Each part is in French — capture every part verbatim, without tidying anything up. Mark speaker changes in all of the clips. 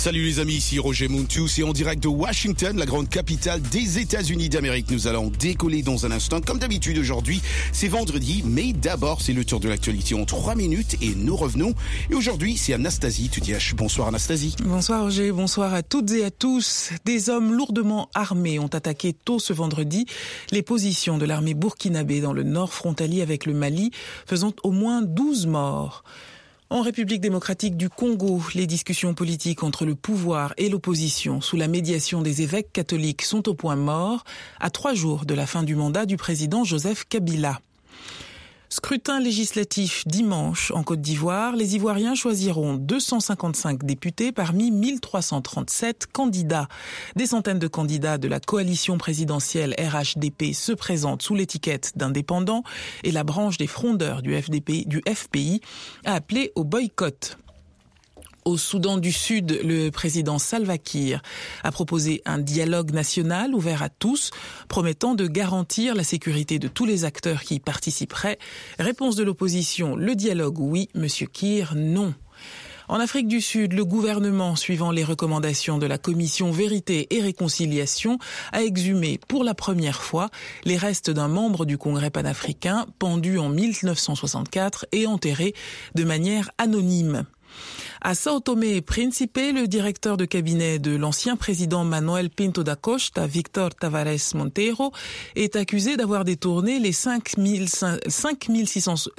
Speaker 1: Salut les amis, ici Roger Mountou, c'est en direct de Washington, la grande capitale des États-Unis d'Amérique. Nous allons décoller dans un instant. Comme d'habitude aujourd'hui, c'est vendredi, mais d'abord c'est le tour de l'actualité en trois minutes et nous revenons. Et aujourd'hui, c'est Anastasie Tudiach. Bonsoir Anastasie.
Speaker 2: Bonsoir Roger, bonsoir à toutes et à tous. Des hommes lourdement armés ont attaqué tôt ce vendredi les positions de l'armée burkinabé dans le nord frontalier avec le Mali, faisant au moins douze morts. En République démocratique du Congo, les discussions politiques entre le pouvoir et l'opposition sous la médiation des évêques catholiques sont au point mort, à trois jours de la fin du mandat du président Joseph Kabila. Scrutin législatif dimanche en Côte d'Ivoire, les Ivoiriens choisiront deux cent cinquante-cinq députés parmi mille trois cent trente-sept candidats. Des centaines de candidats de la coalition présidentielle R H D P se présentent sous l'étiquette d'indépendants et la branche des frondeurs du F D P, du F P I a appelé au boycott. Au Soudan du Sud, le président Salva Kiir a proposé un dialogue national ouvert à tous, promettant de garantir la sécurité de tous les acteurs qui y participeraient. Réponse de l'opposition, le dialogue oui, monsieur Kiir, non. En Afrique du Sud, le gouvernement, suivant les recommandations de la commission Vérité et Réconciliation, a exhumé pour la première fois les restes d'un membre du Congrès panafricain pendu en mille neuf cent soixante-quatre et enterré de manière anonyme. À Sao Tomé et Principe, le directeur de cabinet de l'ancien président Manuel Pinto da Costa, Victor Tavares Monteiro, est accusé d'avoir détourné les cinq mille cinq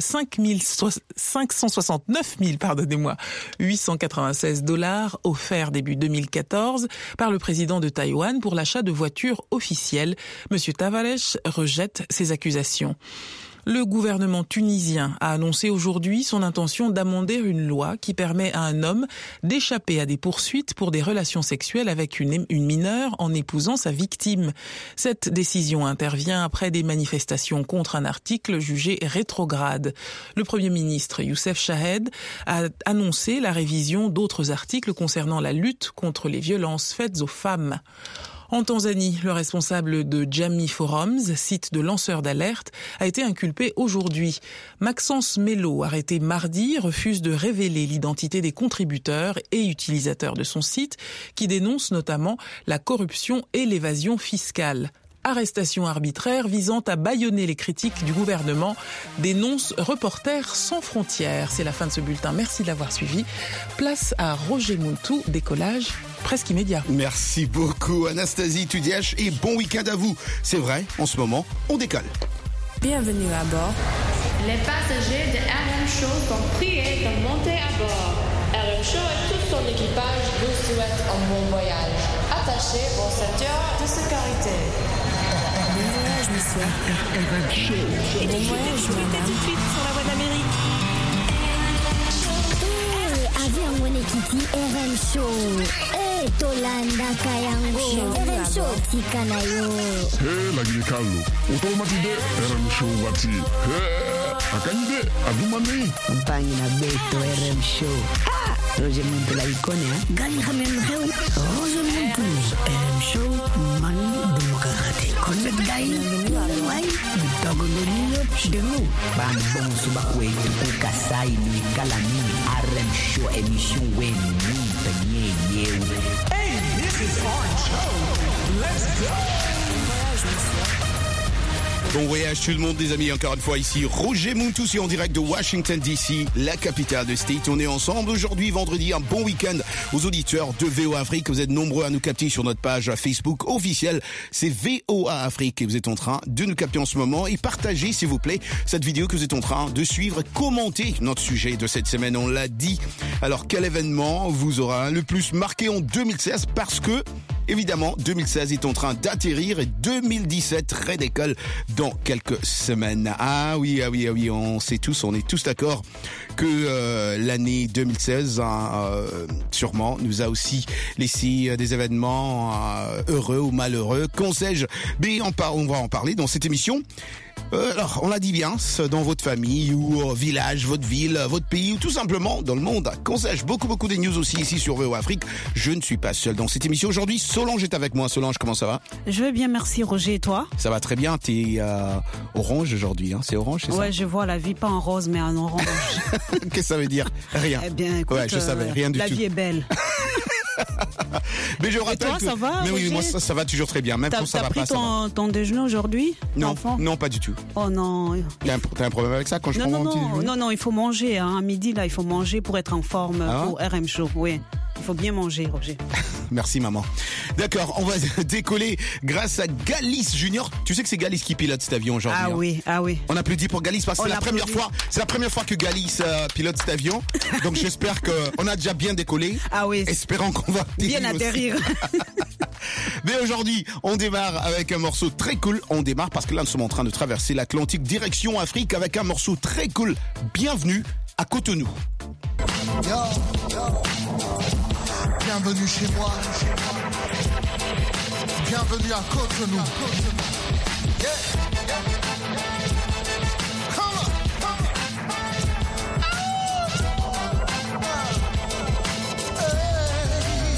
Speaker 2: cent soixante-neuf mille, pardonnez-moi, huit cent quatre-vingt-seize dollars offerts début deux mille quatorze par le président de Taïwan pour l'achat de voitures officielles. Monsieur Tavares rejette ces accusations. Le gouvernement tunisien a annoncé aujourd'hui son intention d'amender une loi qui permet à un homme d'échapper à des poursuites pour des relations sexuelles avec une, une mineure en épousant sa victime. Cette décision intervient après des manifestations contre un article jugé rétrograde. Le Premier ministre Youssef Chahed a annoncé la révision d'autres articles concernant la lutte contre les violences faites aux femmes. En Tanzanie, le responsable de Jamii Forums, site de lanceurs d'alerte, a été inculpé aujourd'hui. Maxence Melo, arrêté mardi, refuse de révéler l'identité des contributeurs et utilisateurs de son site, qui dénonce notamment la corruption et l'évasion fiscale. Arrestation arbitraire visant à bâillonner les critiques du gouvernement, dénonce Reporters sans frontières. C'est la fin de ce bulletin. Merci de l'avoir suivi. Place à Roger Mountou, décollage presque immédiat.
Speaker 1: Merci beaucoup Anastasie Tudiach et bon week-end à vous. C'est vrai, en ce moment, on décolle.
Speaker 3: Bienvenue à bord.
Speaker 4: Les passagers de R M Show sont priés de monter à bord. R M Show et tout son équipage vous souhaitent un bon voyage. Attachez vos ceintures de sécurité.
Speaker 3: Bon voyage, monsieur.
Speaker 5: R M Show.
Speaker 3: Et bon voyage, madame.
Speaker 4: Tout de suite sur la voie d'Amérique.
Speaker 5: Avion Monekiti R M Show. Eh, Tolanda Kayango. R M Show Tikanayo.
Speaker 6: Hey, lagi Carlo. Automatide R M Show wati. Hey, akanyide adumani.
Speaker 7: Mpangi na beto R M Show. Ah, Roger Mountou la icône, hein.
Speaker 5: Gani Hamel Reu. Roger Mountou. R M Show Manu Demokrate. Konbet Gai. Wai. Dogolonio Demu.
Speaker 7: Bang bong subakwe tuku kasai ni kalami R M Show émission wen ni penye yew.
Speaker 8: Hey, this is Orange Show. Let's go.
Speaker 1: Bon voyage tout le monde les amis, encore une fois ici Roger Mountou, en direct de Washington D C, la capitale de State. On est ensemble aujourd'hui, vendredi, un bon week-end aux auditeurs de V O A Afrique. Vous êtes nombreux à nous capter sur notre page Facebook officielle, c'est V O A Afrique et vous êtes en train de nous capter en ce moment et partagez s'il vous plaît cette vidéo que vous êtes en train de suivre et commentez notre sujet de cette semaine, on l'a dit. Alors quel événement vous aura le plus marqué en deux mille seize parce que évidemment, deux mille seize est en train d'atterrir et deux mille dix-sept redécolle dans quelques semaines. Ah oui, ah oui, ah oui, on sait tous, on est tous d'accord que euh, l'année deux mille seize, hein, euh, sûrement, nous a aussi laissé euh, des événements euh, heureux ou malheureux. Qu'en sais-je ? Mais on, par- on va en parler dans cette émission. Euh, alors, on l'a dit bien, dans votre famille ou euh, village, votre ville, votre pays ou tout simplement dans le monde. Qu'on sache, beaucoup, beaucoup de news aussi ici sur V O A Afrique. Je ne suis pas seul dans cette émission aujourd'hui. Solange est avec moi. Solange, comment ça va ?
Speaker 9: Je vais bien, merci Roger. Et toi ?
Speaker 1: Ça va très bien. T'es euh, orange aujourd'hui, hein ? C'est orange, c'est ça ?
Speaker 9: Ouais, je vois la vie pas en rose, mais en orange.
Speaker 1: Qu'est-ce que ça veut dire ? Rien.
Speaker 9: Eh bien, écoute,
Speaker 1: ouais, je savais, rien du
Speaker 9: la
Speaker 1: tout.
Speaker 9: vie est belle.
Speaker 1: Mais je rappelle
Speaker 9: Et toi,
Speaker 1: que...
Speaker 9: ça va,
Speaker 1: Mais oui,
Speaker 9: Roger?
Speaker 1: moi ça, ça va toujours très bien. Même
Speaker 9: T'as
Speaker 1: quand ça
Speaker 9: t'as
Speaker 1: va
Speaker 9: pris
Speaker 1: pas, ça va.
Speaker 9: ton, ton déjeuner aujourd'hui,
Speaker 1: Non,
Speaker 9: l'enfant?
Speaker 1: non, pas du tout.
Speaker 9: Oh non.
Speaker 1: T'as un, t'as un problème avec ça quand je
Speaker 9: Non,
Speaker 1: prends
Speaker 9: non,
Speaker 1: mon petit
Speaker 9: non,
Speaker 1: déjeuner?
Speaker 9: non, non, il faut manger. Hein. À midi, là, il faut manger pour être en forme
Speaker 1: Ah
Speaker 9: pour R M Show. Oui, il faut bien manger, Roger.
Speaker 1: Merci maman. D'accord, on va décoller grâce à Galice Junior. Tu sais que c'est Galice qui pilote cet avion aujourd'hui.
Speaker 9: Ah
Speaker 1: hein.
Speaker 9: oui, ah oui.
Speaker 1: On applaudit pour Galice parce que
Speaker 9: On
Speaker 1: c'est la première
Speaker 9: applaudit.
Speaker 1: fois, c'est la première fois que Galice euh, pilote cet avion. Donc j'espère que on a déjà bien décollé.
Speaker 9: Ah oui.
Speaker 1: Espérons qu'on va
Speaker 9: Bien
Speaker 1: atterrir aussi.
Speaker 9: atterrir.
Speaker 1: Mais aujourd'hui, on démarre avec un morceau très cool. On démarre parce que là, nous sommes en train de traverser l'Atlantique direction Afrique avec un morceau très cool. Bienvenue à Cotonou.
Speaker 10: Yo, yo. Bienvenue chez moi. Bienvenue à Cotonou. Yeah. Come on, come on. Hey.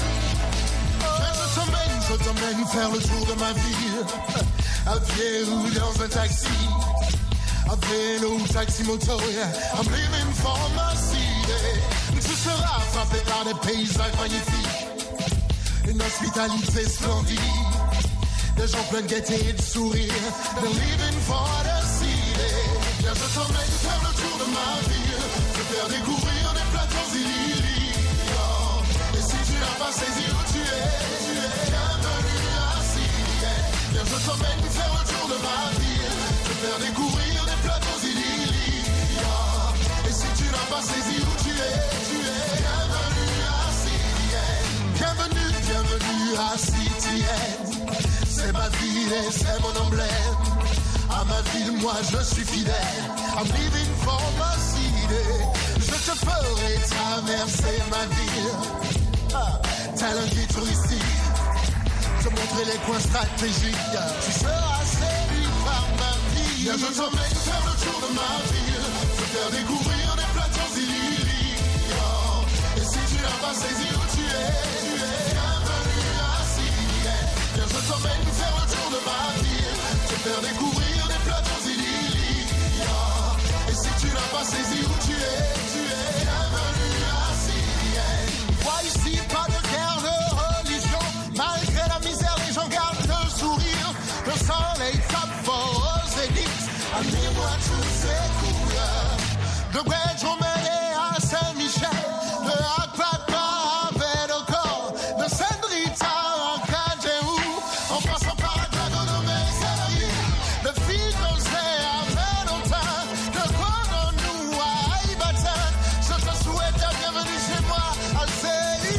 Speaker 10: Je t'emmène, je t'emmène faire le tour de ma ville. À pied ou dans un taxi. À vélo ou taxi moto, yeah. I'm living for my city. Tu seras frappé par des paysages magnifiques. Une hospitalité splendide. Des gens pleins de gaieté et de sourire. They're living for the city. Viens, je t'emmène faire le tour de ma ville. Te faire découvrir des plateaux idylliques. Oh. Et si tu n'as pas saisi où tu es, tu es bienvenue à City. Viens, je t'emmène faire le tour de ma ville. Te faire découvrir des plateaux idylliques. Oh. Et si tu n'as pas saisi où tu es, tu es bienvenue à City. Bienvenue, bienvenue à City. C'est ma ville et c'est mon emblème. À ma ville, moi je suis fidèle. I'm living for my city. Je te ferai traverser ma ville. Ah, tel un guide touristique. Te montrer les coins stratégiques. Tu seras séduit par ma vie. Viens, je t'emmène faire le tour de ma ville. Te faire découvrir des plateaux idylliques. Oh. Et si tu n'as pas saisi où tu es, tu es bienvenue à City. Viens, je t'emmène faire le tour de ma ville. Te faire découvrir des plateaux idylliques. Oh. Et si tu n'as pas saisi où tu es, tu es bienvenue à City. Vois ici pas de guerre de religion. Malgré la misère, les gens gardent le sourire. Le soleil tape fort aux zéniths. Amenez-moi toutes ces couleurs. De Guedjomene à Saint-Michel. De Akpata à Vedoko. De Sendrita à Kadjeou. En passant par Dragonomé, Salari. De Fidosé à Menota. De Kononou à Ibata. Je te souhaite la bienvenue chez moi à Célie.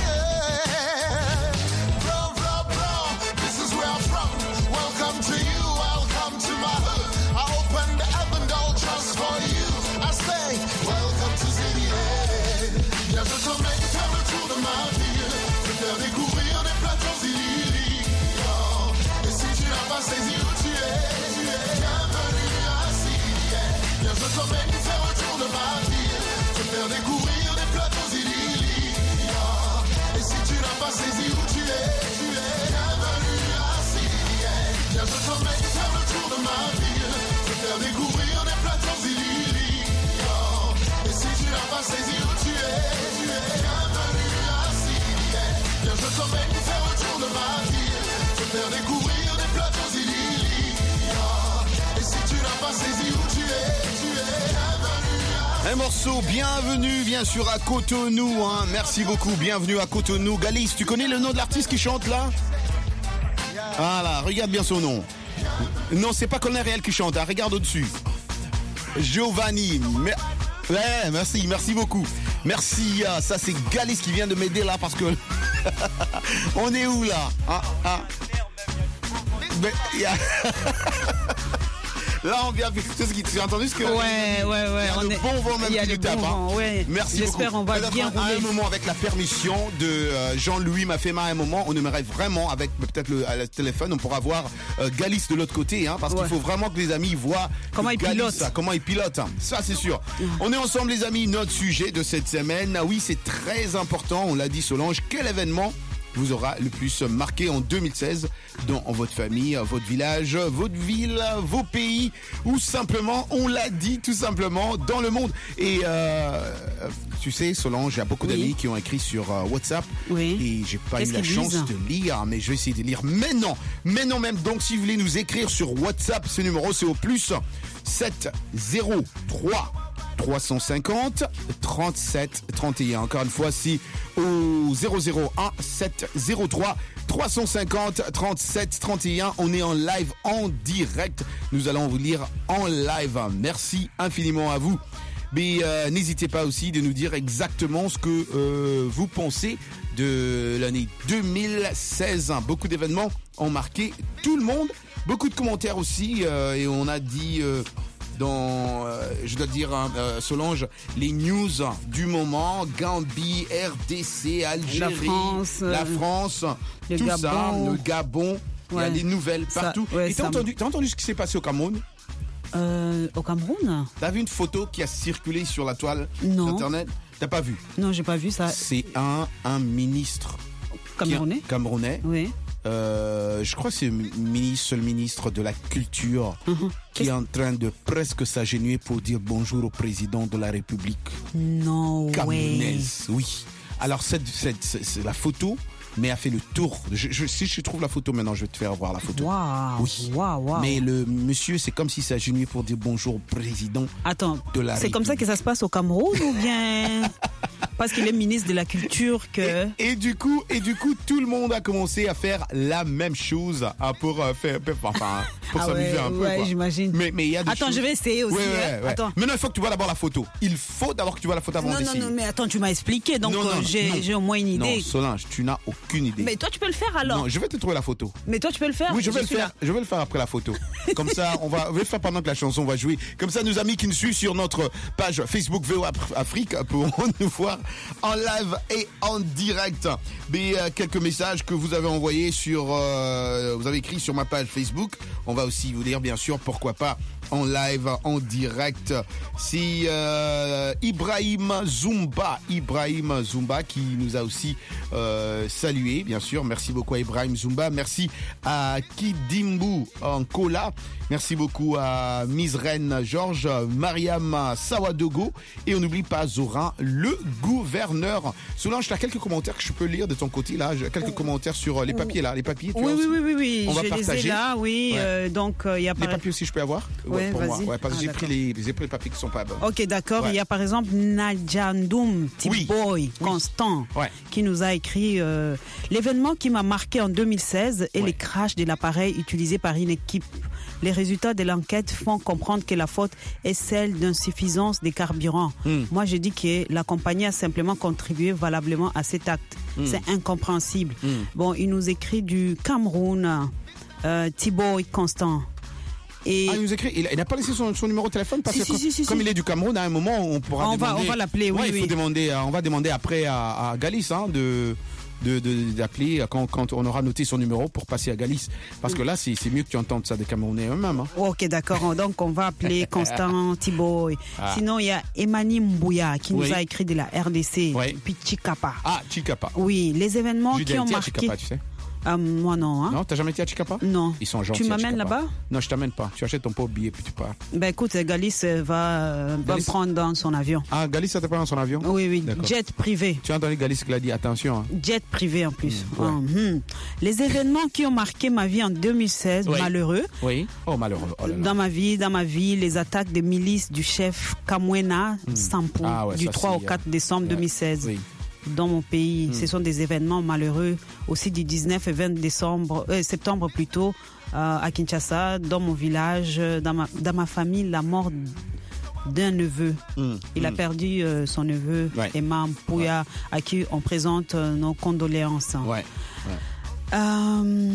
Speaker 10: Bro, bro, bro, this is where I'm from. Welcome to you, welcome to my hood. I opened the heaven door just for you. I say, welcome to City. Viens, je t'emmène faire le tour de ma ville. Te faire découvrir des plateaux idylliques. Oh. Et si tu n'as pas saisi où tu es, tu es bienvenue à City. Viens, je t'emmène faire le tour de ma ville. Te faire découvrir des plateaux idylliques. Oh. Et si tu n'as pas saisi où tu es, tu es bienvenue à City. Viens, je t'emmène faire le tour de ma ville. Te faire découvrir des plateaux idylliques. Oh. Et si tu n'as pas saisi où tu es, tu es bienvenue à City. Viens, je t'emmène faire le tour de ma ville. Te faire découvrir des plateaux idylliques. Oh. Et si tu n'as pas saisi où tu es, tu es bienvenue à
Speaker 1: Un morceau bienvenue bien sûr à Cotonou. Hein. Merci beaucoup, bienvenue à Cotonou. Galice, tu connais le nom de l'artiste qui chante là? Voilà, regarde bien son nom. Non, c'est pas Colin Réel qui chante, hein. Regarde au-dessus. Giovanni. Mais... Ouais, merci, merci beaucoup. Merci, ah, ça c'est Galice qui vient de m'aider là parce que... On est où là? Ah, ah. Mais, y a... Là, on vient. Tu as entendu ce que.
Speaker 9: Ouais, ouais, ouais.
Speaker 1: Il y a
Speaker 9: on
Speaker 1: le
Speaker 9: est...
Speaker 1: bon vent même
Speaker 9: Il y a
Speaker 1: qui
Speaker 9: le
Speaker 1: nous tape.
Speaker 9: bon
Speaker 1: Hein.
Speaker 9: vent, ouais.
Speaker 1: Merci
Speaker 9: J'espère
Speaker 1: beaucoup.
Speaker 9: on va
Speaker 1: Alors,
Speaker 9: bien
Speaker 1: à
Speaker 9: rouler.
Speaker 1: un moment, avec la permission de euh, Jean-Louis Mafema, à un moment, on aimerait vraiment, avec peut-être le, le téléphone, on pourra voir euh, Galice de l'autre côté, hein, parce
Speaker 9: Ouais.
Speaker 1: qu'il faut vraiment que les amis voient
Speaker 9: Comment il
Speaker 1: Galice,
Speaker 9: pilote.
Speaker 1: ça, comment il pilote. Hein. Ça, c'est sûr. On est ensemble, les amis. Notre sujet de cette semaine, ah oui, c'est très important. On l'a dit, Solange. Quel événement vous aura le plus marqué en deux mille seize dans votre famille, votre village, votre ville, vos pays ou simplement, on l'a dit tout simplement, dans le monde. Et euh, tu sais, Solange, il y a beaucoup oui. d'amis qui ont écrit sur euh, WhatsApp
Speaker 9: oui.
Speaker 1: et j'ai pas
Speaker 9: Qu'est-ce
Speaker 1: eu la chance
Speaker 9: disent
Speaker 1: de lire, mais je vais essayer de lire maintenant. Maintenant même, donc si vous voulez nous écrire sur WhatsApp, ce numéro c'est au plus sept zéro trois trois cent cinquante trente-sept trente et un. Encore une fois, si au zéro zéro un sept zéro trois trois cent cinquante trente-sept trente et un, on est en live, en direct. Nous allons vous lire en live. Merci infiniment à vous. Mais euh, n'hésitez pas aussi de nous dire exactement ce que euh, vous pensez de l'année deux mille seize. Beaucoup d'événements ont marqué tout le monde. Beaucoup de commentaires aussi. Euh, et on a dit... Euh, dans, euh, je dois dire, hein, euh, Solange, les news du moment, Gambie, R D C, Algérie,
Speaker 9: la France,
Speaker 1: la France
Speaker 9: le
Speaker 1: tout
Speaker 9: Gabon.
Speaker 1: ça, le Gabon, ouais. Il y a des nouvelles partout.
Speaker 9: Ça, ouais,
Speaker 1: et t'as entendu, t'as entendu ce qui s'est passé au Cameroun?
Speaker 9: euh, Au Cameroun?
Speaker 1: T'as vu une photo qui a circulé sur la toile
Speaker 9: non.
Speaker 1: d'internet? T'as pas vu?
Speaker 9: Non, j'ai pas vu ça.
Speaker 1: C'est un, un ministre
Speaker 9: camerounais.
Speaker 1: Camerounais.
Speaker 9: Oui.
Speaker 1: Euh, je crois que c'est le ministre, seul ministre de la culture
Speaker 9: mm-hmm.
Speaker 1: qui est en train de presque s'agenouiller pour dire bonjour au président de la République.
Speaker 9: Non,
Speaker 1: camerounaise. Oui. Alors cette, cette, cette, c'est la photo, mais a fait le tour. Je, je, si je trouve la photo maintenant, je vais te faire voir la photo.
Speaker 9: Wow.
Speaker 1: Oui.
Speaker 9: Wow, wow.
Speaker 1: Mais le monsieur, c'est comme s'il s'agenouillait pour dire bonjour au président.
Speaker 9: Attends,
Speaker 1: de la
Speaker 9: c'est
Speaker 1: République.
Speaker 9: comme ça que ça se passe au Cameroun ou bien parce qu'il est ministre de la culture que...
Speaker 1: Et, et du coup, et du coup, tout le monde a commencé à faire la même chose hein, pour euh, faire, enfin, pour
Speaker 9: ah
Speaker 1: s'amuser
Speaker 9: ouais,
Speaker 1: un peu.
Speaker 9: Ouais,
Speaker 1: quoi.
Speaker 9: j'imagine.
Speaker 1: Mais, mais il y a des
Speaker 9: attends,
Speaker 1: choses...
Speaker 9: je vais essayer aussi.
Speaker 1: Ouais, ouais,
Speaker 9: hein.
Speaker 1: ouais.
Speaker 9: Attends.
Speaker 1: Maintenant, il faut que tu vois d'abord la photo. Il faut d'abord que tu vois la photo avant
Speaker 9: non,
Speaker 1: d'essayer.
Speaker 9: Non, non, mais attends, tu m'as expliqué, donc
Speaker 1: non, non,
Speaker 9: euh, j'ai,
Speaker 1: non.
Speaker 9: j'ai au moins une idée.
Speaker 1: Non, Solange, tu n'as aucune idée.
Speaker 9: Mais toi, tu peux le faire alors.
Speaker 1: Non, je vais te trouver la photo.
Speaker 9: Mais toi, tu peux le faire.
Speaker 1: Oui, je vais
Speaker 9: je
Speaker 1: le faire. Là. Je vais le faire après la photo. Comme ça, on va, on va le faire pendant que la chanson va jouer. Comme ça, nos amis qui nous suivent sur notre page Facebook V O Afrique pourront nous voir en live et en direct. Mais euh, quelques messages que vous avez envoyés sur, euh, vous avez écrit sur ma page Facebook. On va aussi vous dire, bien sûr, pourquoi pas en live, en direct. C'est euh, Ibrahim Zumba, Ibrahim Zumba qui nous a aussi euh, salué, bien sûr. Merci beaucoup à Ibrahim Zumba. Merci à Kidimbu Ankola. Merci beaucoup à Misren Georges, Mariam Sawadogo. Et on n'oublie pas Zorin, le gouverneur. Solange, tu as quelques commentaires que je peux lire de ton côté, là. J'ai quelques commentaires sur les papiers, là. Les papiers, tu
Speaker 9: oui,
Speaker 1: as
Speaker 9: oui, oui, oui, oui.
Speaker 1: On va
Speaker 9: je
Speaker 1: partager.
Speaker 9: Les ai là, oui.
Speaker 1: Ouais.
Speaker 9: Euh, donc, il euh, y a
Speaker 1: les papiers aussi, je peux avoir?
Speaker 9: Ouais,
Speaker 1: pour
Speaker 9: vas-y.
Speaker 1: moi. Ouais, parce que
Speaker 9: ah,
Speaker 1: j'ai pris les, j'ai pris les papiers qui sont pas bons.
Speaker 9: Ok, d'accord. Il
Speaker 1: ouais.
Speaker 9: y a par exemple Nadjandoum Tiboy
Speaker 1: oui.
Speaker 9: Constant
Speaker 1: oui.
Speaker 9: qui nous a écrit euh, l'événement qui m'a marqué en deux mille seize est
Speaker 1: ouais.
Speaker 9: les crashs de l'appareil utilisé par une équipe. Les résultats de l'enquête font comprendre que la faute est celle d'insuffisance des carburants. Mm. Moi, je dis que la compagnie a simplement contribué valablement à cet acte. Mm. C'est incompréhensible. Mm. Bon, il nous écrit du Cameroun, euh, Tiboy Constant.
Speaker 1: Et ah, il nous écrit, il n'a pas laissé son, son numéro de téléphone parce
Speaker 9: si,
Speaker 1: que
Speaker 9: si,
Speaker 1: comme,
Speaker 9: si, si,
Speaker 1: comme
Speaker 9: si.
Speaker 1: il est du Cameroun, à un moment on pourra
Speaker 9: on
Speaker 1: demander.
Speaker 9: Va, on va l'appeler, oui,
Speaker 1: ouais,
Speaker 9: oui.
Speaker 1: Il faut demander, on va demander après à, à Galice hein, de. De, de, d'appeler quand, quand on aura noté son numéro pour passer à Galice. Parce que là, c'est, c'est mieux que tu entendes ça des Camerounais eux-mêmes. Hein.
Speaker 9: Ok, d'accord. Donc, on va appeler Constant Thibault. Ah. Sinon, il y a Emani Mbouya qui oui. nous a écrit de la R D C.
Speaker 1: Oui.
Speaker 9: Puis Chikapa.
Speaker 1: Ah, Chikapa.
Speaker 9: Oui, les événements qui ont marqué.
Speaker 1: Chikapa, tu sais.
Speaker 9: Euh, moi non. Hein.
Speaker 1: Non, t'as jamais été à Chikapa?
Speaker 9: Non.
Speaker 1: Ils sont gentils.
Speaker 9: Tu m'amènes là-bas?
Speaker 1: Non, je t'amène pas. Tu achètes ton pauvre billet puis tu pars.
Speaker 9: Ben écoute, Galice va, Galice... va me prendre dans son avion.
Speaker 1: Ah, Galice, ça te prend dans son avion?
Speaker 9: Oui, oui.
Speaker 1: D'accord.
Speaker 9: Jet privé.
Speaker 1: Tu as entendu Galice qui l'a dit, attention. Hein.
Speaker 9: Jet privé en plus.
Speaker 1: Mmh, ouais.
Speaker 9: mmh. Les événements qui ont marqué ma vie en deux mille seize,
Speaker 1: oui.
Speaker 9: malheureux.
Speaker 1: Oui. Oh, malheureux. Oh là là.
Speaker 9: Dans ma vie, dans ma vie, les attaques des milices du chef Kamwena mmh. Sampou
Speaker 1: ah, ouais,
Speaker 9: du
Speaker 1: ça,
Speaker 9: trois au quatre décembre ouais. deux mille seize.
Speaker 1: Oui.
Speaker 9: Dans mon pays, mmh. ce sont des événements malheureux. Aussi du dix-neuf et vingt décembre, euh, septembre plutôt, euh, à Kinshasa, dans mon village, dans ma, dans ma famille, la mort d'un neveu. Mmh. Il mmh. a perdu euh, son neveu, ouais. Emma Mpouya, ouais. à qui on présente euh, nos condoléances.
Speaker 1: Ouais. Ouais.
Speaker 9: Euh,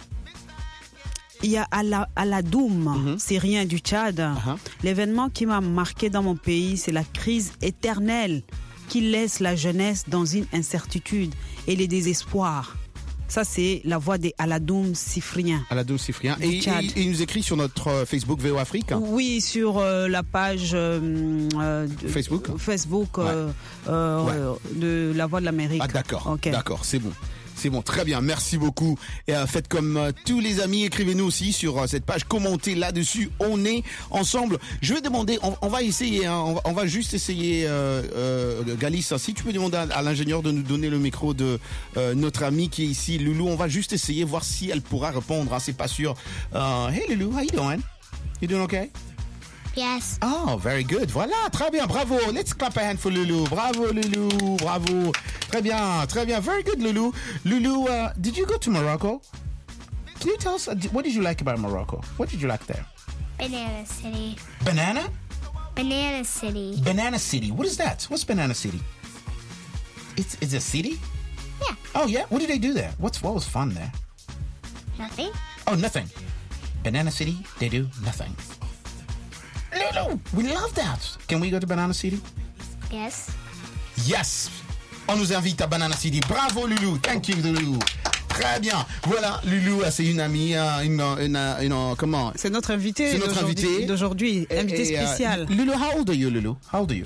Speaker 9: il y a Aladoum, mm-hmm. syrien du Tchad. Uh-huh. L'événement qui m'a marqué dans mon pays, c'est la crise éternelle qui laisse la jeunesse dans une incertitude et les désespoirs. Ça, c'est la voix des Aladoum Sifriens.
Speaker 1: Aladoum Sifriens. Et, et, et il nous écrit sur notre Facebook V O Afrique.
Speaker 9: Oui, sur euh, la page euh,
Speaker 1: Facebook.
Speaker 9: Facebook
Speaker 1: ouais.
Speaker 9: euh, euh,
Speaker 1: ouais.
Speaker 9: de la voix de l'Amérique.
Speaker 1: Ah, d'accord.
Speaker 9: Okay.
Speaker 1: D'accord, c'est bon. C'est bon, très bien, merci beaucoup. Et euh, faites comme euh, tous les amis, écrivez-nous aussi sur euh, cette page, commentez là-dessus. On est ensemble. Je vais demander, on, on va essayer, hein, on, va, on va juste essayer, euh, euh, Galissa, si tu peux demander à, à l'ingénieur de nous donner le micro de euh, notre ami qui est ici, Loulou. On va juste essayer, voir si elle pourra répondre. Hein, c'est pas sûr. Uh, hey Loulou, how you doing? You doing okay?
Speaker 11: Yes.
Speaker 1: Oh, very good. Voilà, très bien, bravo. Let's clap a hand for Loulou. Bravo, Loulou, bravo. Très bien, très bien. Very good, Loulou. Loulou, uh, did you go to Morocco? Can you tell us, uh, what did you like about Morocco? What did you like there?
Speaker 11: Banana City.
Speaker 1: Banana?
Speaker 11: Banana City.
Speaker 1: Banana City. What is that? What's Banana City? It's, it's a city?
Speaker 11: Yeah.
Speaker 1: Oh, yeah? What did they do there? What's, what was fun there?
Speaker 11: Nothing.
Speaker 1: Oh, nothing. Banana City, they do nothing. Lulu, we love that. Can we go to Banana City?
Speaker 11: Yes.
Speaker 1: Yes. On nous invite à Banana City. Bravo, Lulu. Thank you, Lulu. Très bien. Voilà, Lulu, c'est une amie, une, une, une, une comment?
Speaker 9: C'est notre invité.
Speaker 1: C'est notre invité
Speaker 9: d'aujourd'hui, invité
Speaker 1: et, et,
Speaker 9: spécial.
Speaker 1: Uh, Lulu, how old are you, Lulu? How old are you?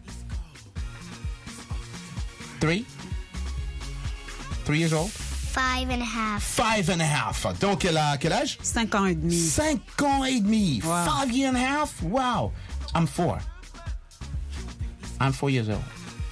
Speaker 1: Three? Three years old?
Speaker 11: Five and a half.
Speaker 1: Five and a half. Donc, elle a quel âge?
Speaker 9: Cinq ans et demi.
Speaker 1: Cinq ans et demi.
Speaker 9: Wow.
Speaker 1: Five year and a half? Wow. I'm four. I'm four years old.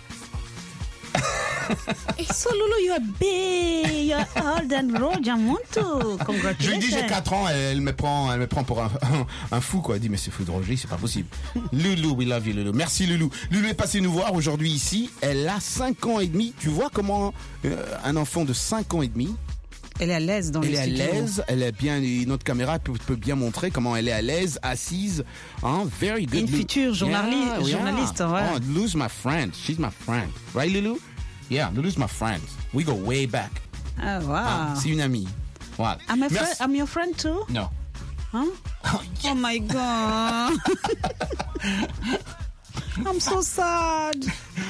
Speaker 9: So Lulu, you're big. You're old and Roger Monto. Congratulations.
Speaker 1: Je lui dis j'ai quatre ans, elle, elle me prend, elle me prend pour un, un, un fou quoi. Elle dit mais c'est fou de Roger, c'est pas possible. Lulu, we love you Lulu. Merci Lulu. Lulu est passée nous voir aujourd'hui ici. Elle a cinq ans et demi. Tu vois comment euh, un enfant de cinq ans et demi.
Speaker 9: Elle est à l'aise dans
Speaker 1: elle
Speaker 9: les
Speaker 1: Elle
Speaker 9: studios.
Speaker 1: est à l'aise, elle est bien, notre caméra peut, peut bien montrer comment elle est à l'aise, assise, hein, very good.
Speaker 9: Une future journaliste,
Speaker 1: yeah,
Speaker 9: journaliste,
Speaker 1: yeah.
Speaker 9: ouais.
Speaker 1: Oh, Lulu's my friend, she's my friend, right Lulu? Yeah, Lulu's my friend. We go way back.
Speaker 9: Ah, wow.
Speaker 1: Ah, c'est une amie. Voilà.
Speaker 9: I'm, a friend, I'm your friend too?
Speaker 1: No.
Speaker 9: Huh? Oh, yeah. Oh my God. I'm so sad.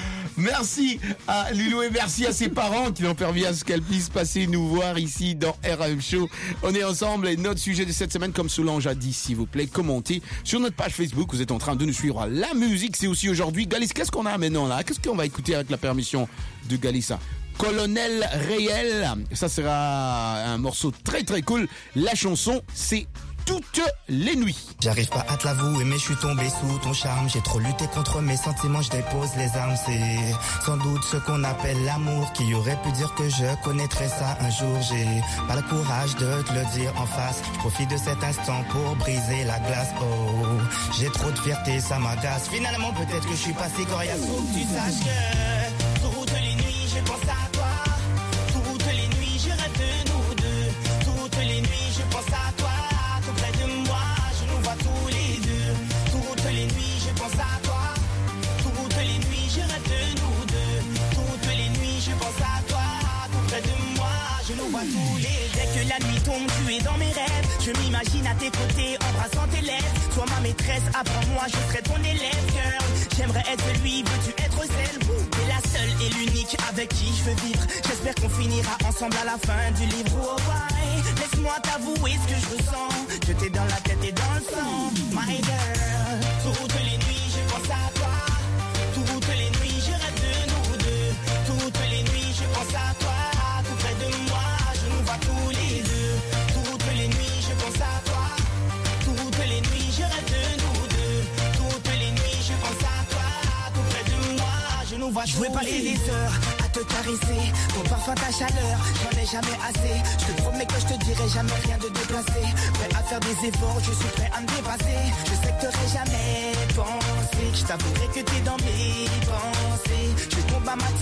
Speaker 1: Merci à Lulu et merci à ses parents qui l'ont permis à ce qu'elle puisse passer nous voir ici dans R M Show. On est ensemble et notre sujet de cette semaine, comme Solange a dit, s'il vous plaît, commentez sur notre page Facebook. Vous êtes en train de nous suivre. La musique, c'est aussi aujourd'hui. Galis, qu'est-ce qu'on a maintenant là? Qu'est-ce qu'on va écouter avec la permission de Galissa? Colonel Réel, ça sera un morceau très très cool. La chanson, c'est Toutes les nuits.
Speaker 12: J'arrive pas à te l'avouer mais je suis tombé sous ton charme. J'ai trop lutté contre mes sentiments, je dépose les armes. C'est sans doute ce qu'on appelle l'amour. Qui aurait pu dire que je connaîtrais ça un jour. J'ai pas le courage de te le dire en face. Je profite de cet instant pour briser la glace. Oh, j'ai trop de fierté, ça m'agace. Finalement peut-être que je suis pas si coriace. Faut que tu saches que toutes les nuits je pense à toi. Toutes les nuits je rêve de nous deux. Toutes les nuits je pense à toi. Près de moi, je nous vois tous les deux. Toutes les nuits, je pense à toi. Toutes les nuits, je rêve de nous deux. Toutes les nuits, je pense à toi. Tout près de moi, je nous vois tous les deux. Dès que la nuit tombe, tu es dans mes rêves. Je m'imagine à tes côtés, embrassant tes lèvres. Sois ma maîtresse, apprends-moi, je serai ton élève. Girl, j'aimerais être lui, veux-tu être celle? T'es la seule et l'unique avec qui je veux vivre. J'espère qu'on finira ensemble à la fin du livre. Oh, ouais. Laisse-moi t'avouer ce que je ressens. Je t'ai dans la tête et dans le sang. My girl, toutes les nuits je pense à toi. Toutes les nuits je rêve de nous deux. Toutes les nuits je pense à toi. Tout près de moi, je nous vois tous les deux. Toutes les nuits je pense à toi. Toutes les nuits je rêve de nous deux. Toutes les nuits je pense à toi. Tout près de moi, je nous vois tous les deux. Je veux passer des heures à te caresser, ton parfum, ta chaleur, j'en ai jamais assez. Je te promets que je te dirai jamais rien de déplacé. Prêt à faire des efforts, je suis prêt à me dépasser. Je sais que t'aurais jamais pensé. Je t'avouerai que t'es dans mes pensées. Je combat ma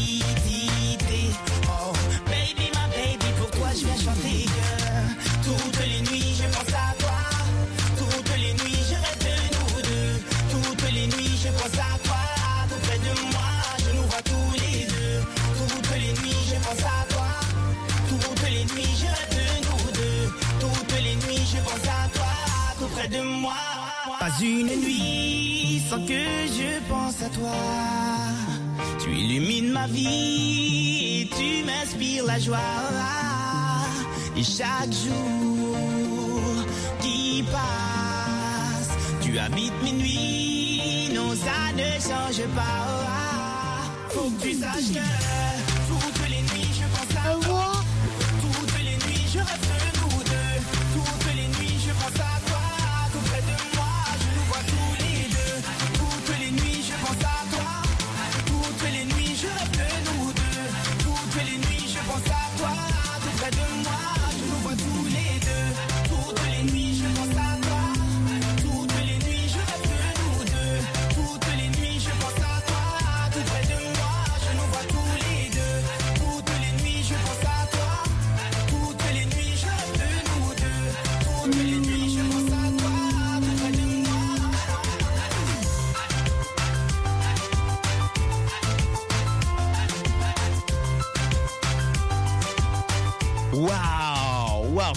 Speaker 12: timidité. Oh, baby, ma baby, pour toi je viens chanter. Girl. Toutes les nuits je pense à toi. Toutes les nuits je rêve de nous deux. Toutes les nuits je pense à toi. Tout près de moi, je nous vois tous les deux. Toutes les nuits je pense à toi. Toutes les nuits je rêve de nous deux. Toutes les nuits je pense à toi. Tout près de moi. Pas une nuit sans que je pense à toi. Tu illumines ma vie et tu m'inspires la joie. Et chaque jour qui passe, tu habites mes nuits. Non, ça ne change pas. Faut que tu saches que toutes les nuits je pense à toi.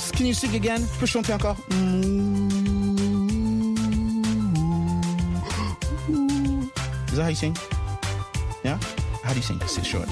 Speaker 1: Yes. Can you sing again? Tu peux chanter encore? Is that how you sing? Yeah? How do you sing? C'est short.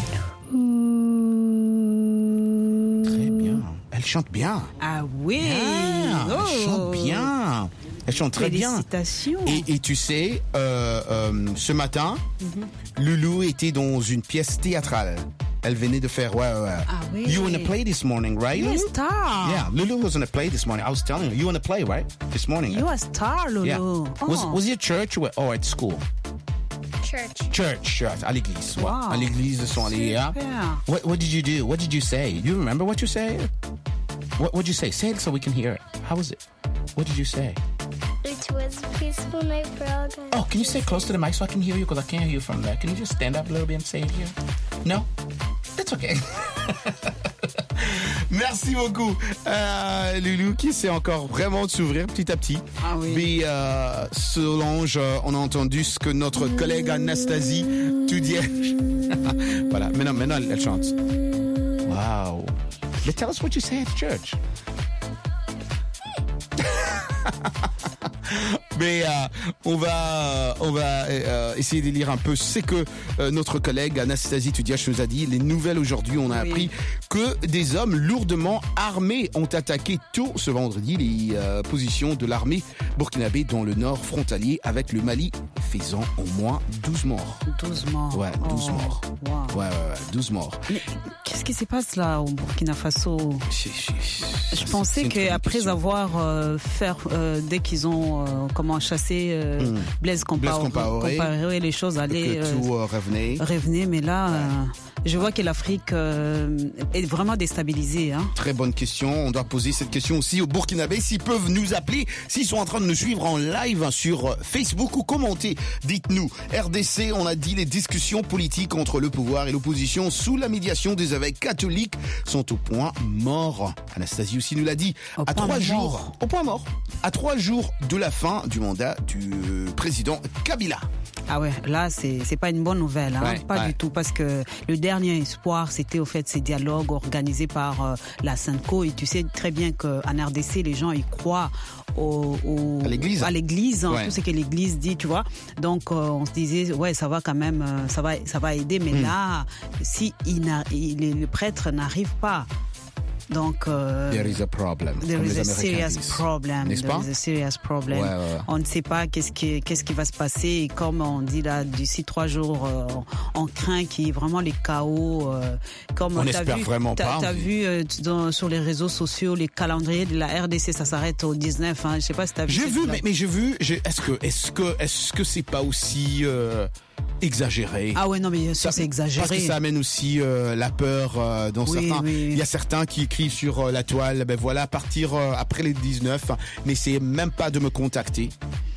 Speaker 1: Très bien. Elle chante bien.
Speaker 9: Ah oui.
Speaker 1: Yeah,
Speaker 9: oh.
Speaker 1: Elle chante bien. Elle chante très bien.
Speaker 9: Félicitations.
Speaker 1: Et, et tu sais, euh, euh, ce matin, mm-hmm. Loulou était dans une pièce théâtrale. Elle venait de faire, ouais, ouais.
Speaker 9: Ah oui.
Speaker 1: You were in a play this morning, right?
Speaker 9: You a star.
Speaker 1: Yeah, Lulu was in a play this morning. I was telling you, you were in a play, right? This morning.
Speaker 9: You a star, Lulu.
Speaker 1: Yeah.
Speaker 9: Oh.
Speaker 1: Was, was it church or, or at school?
Speaker 11: Church.
Speaker 1: Church, church, à l'église.
Speaker 9: Wow.
Speaker 1: Ouais. À l'église, ils sont allés. Yeah. What, what did you do? What did you say? You remember what you said? What did you say? Say it so we can hear it. How was it? What did you say?
Speaker 11: It was a peaceful night for all guys.
Speaker 1: Oh, can you stay close to the mic so I can hear you? Because I can't hear you from there. Can you just stand up a little bit and say it here? No? That's okay. Merci beaucoup, euh, Loulou, qui sait encore vraiment de s'ouvrir petit à petit.
Speaker 9: Ah oui.
Speaker 1: Mais euh, Solange, euh, on a entendu ce que notre collègue Anastasie tout dit. Voilà, maintenant, maintenant elle, elle chante. Wow. But tell us what you say at church. Mais euh, on va, on va euh, essayer de lire un peu ce que euh, notre collègue Anastasie Tudiach nous a dit. Les nouvelles aujourd'hui, on a oui. appris que des hommes lourdement armés ont attaqué tôt ce vendredi les euh, positions de l'armée burkinabé dans le nord frontalier avec le Mali, faisant au moins douze morts.
Speaker 9: douze morts.
Speaker 1: Ouais, douze
Speaker 9: oh.
Speaker 1: morts.
Speaker 9: Wow.
Speaker 1: Ouais, ouais, ouais, douze morts.
Speaker 9: Mais qu'est-ce qui se passe là au Burkina Faso?
Speaker 1: c'est, c'est,
Speaker 9: Je pensais qu'après avoir euh, fait, euh, dès qu'ils ont euh, comment chassé euh, mmh. Blaise Compaoré, Compaoré, les choses allaient
Speaker 1: euh, tout euh, revenait.
Speaker 9: revenait, mais là, ouais. euh, je vois que l'Afrique euh, est vraiment déstabilisée. Hein.
Speaker 1: Très bonne question. On doit poser cette question aussi aux Burkinabés. S'ils peuvent nous appeler, s'ils sont en train de nous suivre en live sur Facebook ou commenter, dites-nous. R D C, on a dit les discussions politiques entre le pouvoir et l'opposition sous la médiation des évêques catholiques sont au point mort. Anastasie aussi nous l'a dit.
Speaker 9: Au
Speaker 1: à trois
Speaker 9: mort.
Speaker 1: jours, au point mort. À trois jours de la fin du mandat du président Kabila.
Speaker 9: Ah ouais, là c'est c'est pas une bonne nouvelle, hein,
Speaker 1: ouais,
Speaker 9: pas
Speaker 1: ouais.
Speaker 9: du tout, parce que le dernier espoir c'était au fait ces dialogues organisés par euh, la Synco, et tu sais très bien qu'en R D C les gens ils croient au, au
Speaker 1: à l'église,
Speaker 9: à l'église, hein,
Speaker 1: ouais.
Speaker 9: tout ce que l'église dit, tu vois. Donc euh, on se disait ouais ça va quand même, euh, ça va ça va aider, mais mm. là si il il, le prêtre n'arrive pas. Donc, euh,
Speaker 1: there is a problem.
Speaker 9: There is a serious
Speaker 1: disent.
Speaker 9: problem.
Speaker 1: N'est-ce
Speaker 9: there
Speaker 1: pas?
Speaker 9: is a serious problem.
Speaker 1: Ouais, ouais.
Speaker 9: On ne sait pas qu'est-ce qui, qu'est-ce qui va se passer. Et comme on dit là, d'ici trois jours, euh, on craint qu'il y ait vraiment les chaos. Euh, comme
Speaker 1: on
Speaker 9: t'as
Speaker 1: espère
Speaker 9: vu,
Speaker 1: vraiment
Speaker 9: t'as,
Speaker 1: pas.
Speaker 9: T'as vu euh, dans, sur les réseaux sociaux, les calendriers de la R D C, ça s'arrête au dix-neuf. Hein. Je sais pas si t'as vu.
Speaker 1: J'ai vu,
Speaker 9: là.
Speaker 1: mais, mais j'ai vu. J'ai, est-ce que, est-ce que, est-ce que c'est pas aussi euh, exagéré?
Speaker 9: Ah ouais, non, mais bien sûr,
Speaker 1: ça,
Speaker 9: c'est exagéré.
Speaker 1: Parce que ça amène aussi euh, la peur euh, dans
Speaker 9: oui,
Speaker 1: certains.
Speaker 9: Oui.
Speaker 1: Il y a certains qui écrivent sur euh, la toile, ben voilà, à partir euh, après les dix-neuf, n'essayez même pas de me contacter.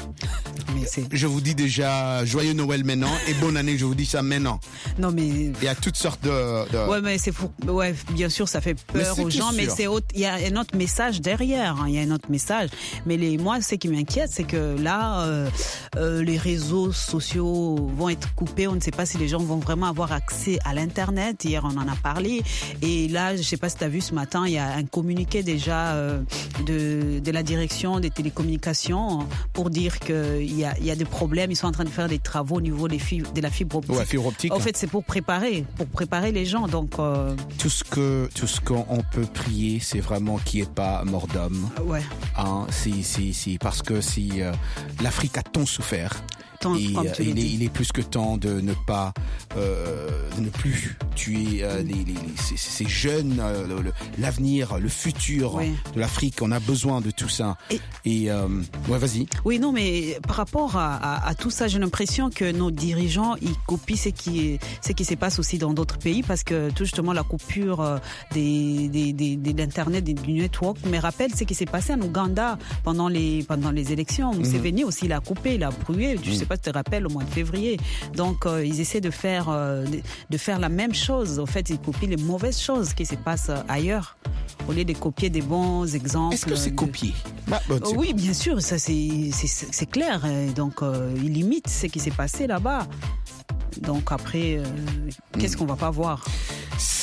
Speaker 9: Mais c'est...
Speaker 1: Je vous dis déjà joyeux Noël maintenant et bonne année, je vous dis ça maintenant.
Speaker 9: Non mais
Speaker 1: il y a toutes sortes de, de...
Speaker 9: ouais mais c'est pour... ouais bien sûr ça fait peur aux gens, mais c'est autre... il y a un autre message derrière, hein. Il y a un autre message. Mais les moi ce qui m'inquiète c'est que là euh, euh, les réseaux sociaux vont être coupés, on ne sait pas si les gens vont vraiment avoir accès à l'internet. Hier on en a parlé et là je sais pas si tu as vu ce matin, il y a un communiqué déjà euh, de de la direction des télécommunications pour dire que il y a il y a des problèmes, ils sont en train de faire des travaux au niveau des fibres, de la fibre optique.
Speaker 1: Ouais, fibre optique.
Speaker 9: En fait, c'est pour préparer, pour préparer les gens. Donc euh...
Speaker 1: tout ce que tout ce qu'on peut prier, c'est vraiment qu'il n'y ait pas mort d'homme.
Speaker 9: Ouais.
Speaker 1: Hein, c'est c'est c'est parce que si euh, l'Afrique a tant souffert.
Speaker 9: Tant,
Speaker 1: et euh, il, est, il est plus que temps de ne pas, euh, de ne plus tuer euh, les, les, les, ces, ces jeunes, euh, le, le, l'avenir, le futur oui. de l'Afrique. On a besoin de tout ça. Et, et euh, ouais, vas-y.
Speaker 9: Oui, non, mais par rapport à, à, à tout ça, j'ai l'impression que nos dirigeants ils copient ce qui, ce qui se passe aussi dans d'autres pays, parce que tout justement la coupure des, des, des, des d'internet, des, du network me rappelle ce qui s'est passé en Ouganda pendant les pendant les élections. Museveni mm-hmm. aussi, il a coupé, il a brûlé. Je mm. sais pas si tu te rappelles, au mois de février. Donc euh, ils essaient de faire euh, de, de faire la même chose. En fait, ils copient les mauvaises choses qui se passent ailleurs au lieu de copier des bons exemples.
Speaker 1: Est-ce que c'est
Speaker 9: de...
Speaker 1: copié? Bah, bah, c'est...
Speaker 9: Oui, bien sûr, ça c'est c'est, c'est clair. Donc euh, ils limitent ce qui s'est passé là-bas. Donc après, euh, qu'est-ce mmh. qu'on va pas voir?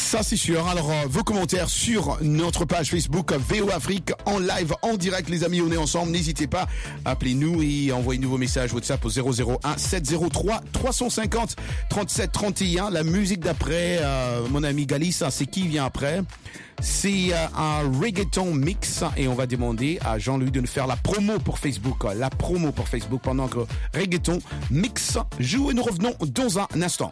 Speaker 1: Ça c'est sûr. Alors euh, vos commentaires sur notre page Facebook V O Afrique en live, en direct les amis, on est ensemble. N'hésitez pas, appelez-nous et envoyez-nous vos messages WhatsApp au zéro zéro un sept zéro trois trois cent cinquante trente-sept trente et un. La musique d'après, euh, mon ami Galis, c'est qui vient après? C'est euh, un reggaeton mix et on va demander à Jean-Louis de nous faire la promo pour Facebook, la promo pour Facebook pendant que reggaeton mix joue et nous revenons dans un instant.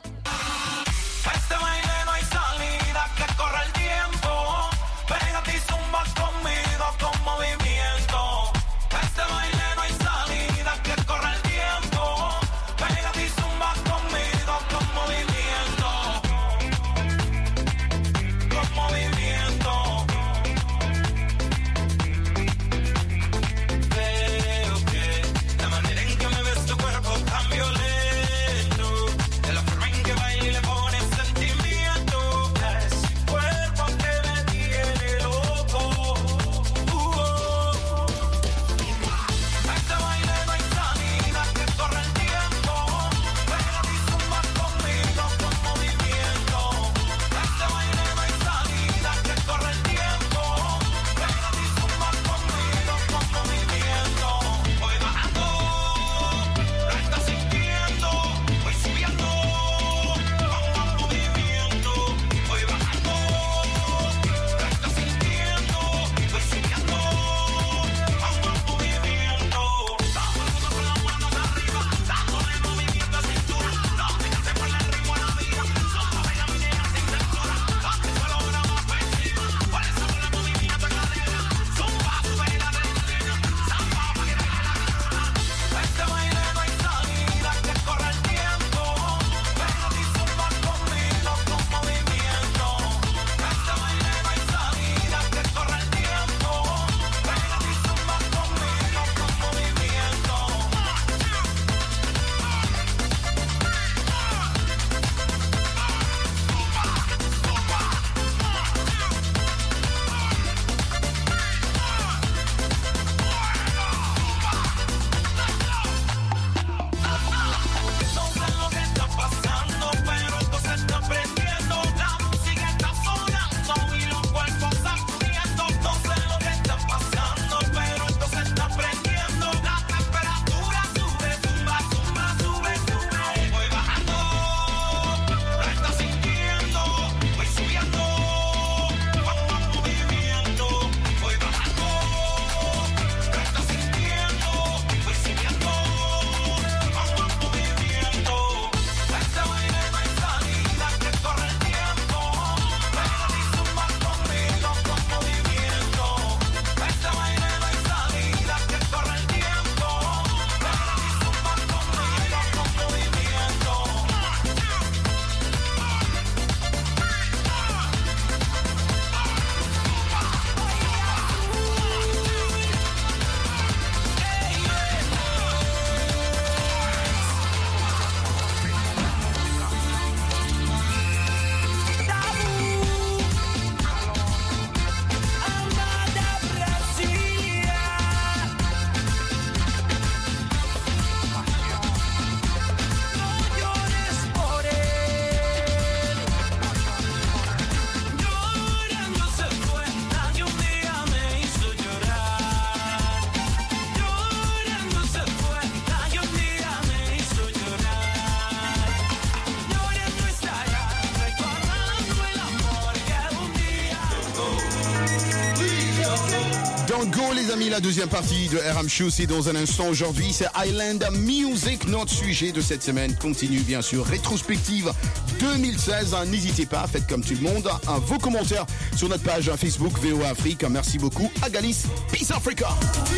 Speaker 1: Go les amis, la deuxième partie de R M Show, c'est dans un instant. Aujourd'hui, c'est Island Music. Notre sujet de cette semaine continue bien sûr. Rétrospective deux mille seize. N'hésitez pas, faites comme tout le monde. Un, vos commentaires sur notre page Facebook V O Afrique. Merci beaucoup. À Galis, Peace Africa.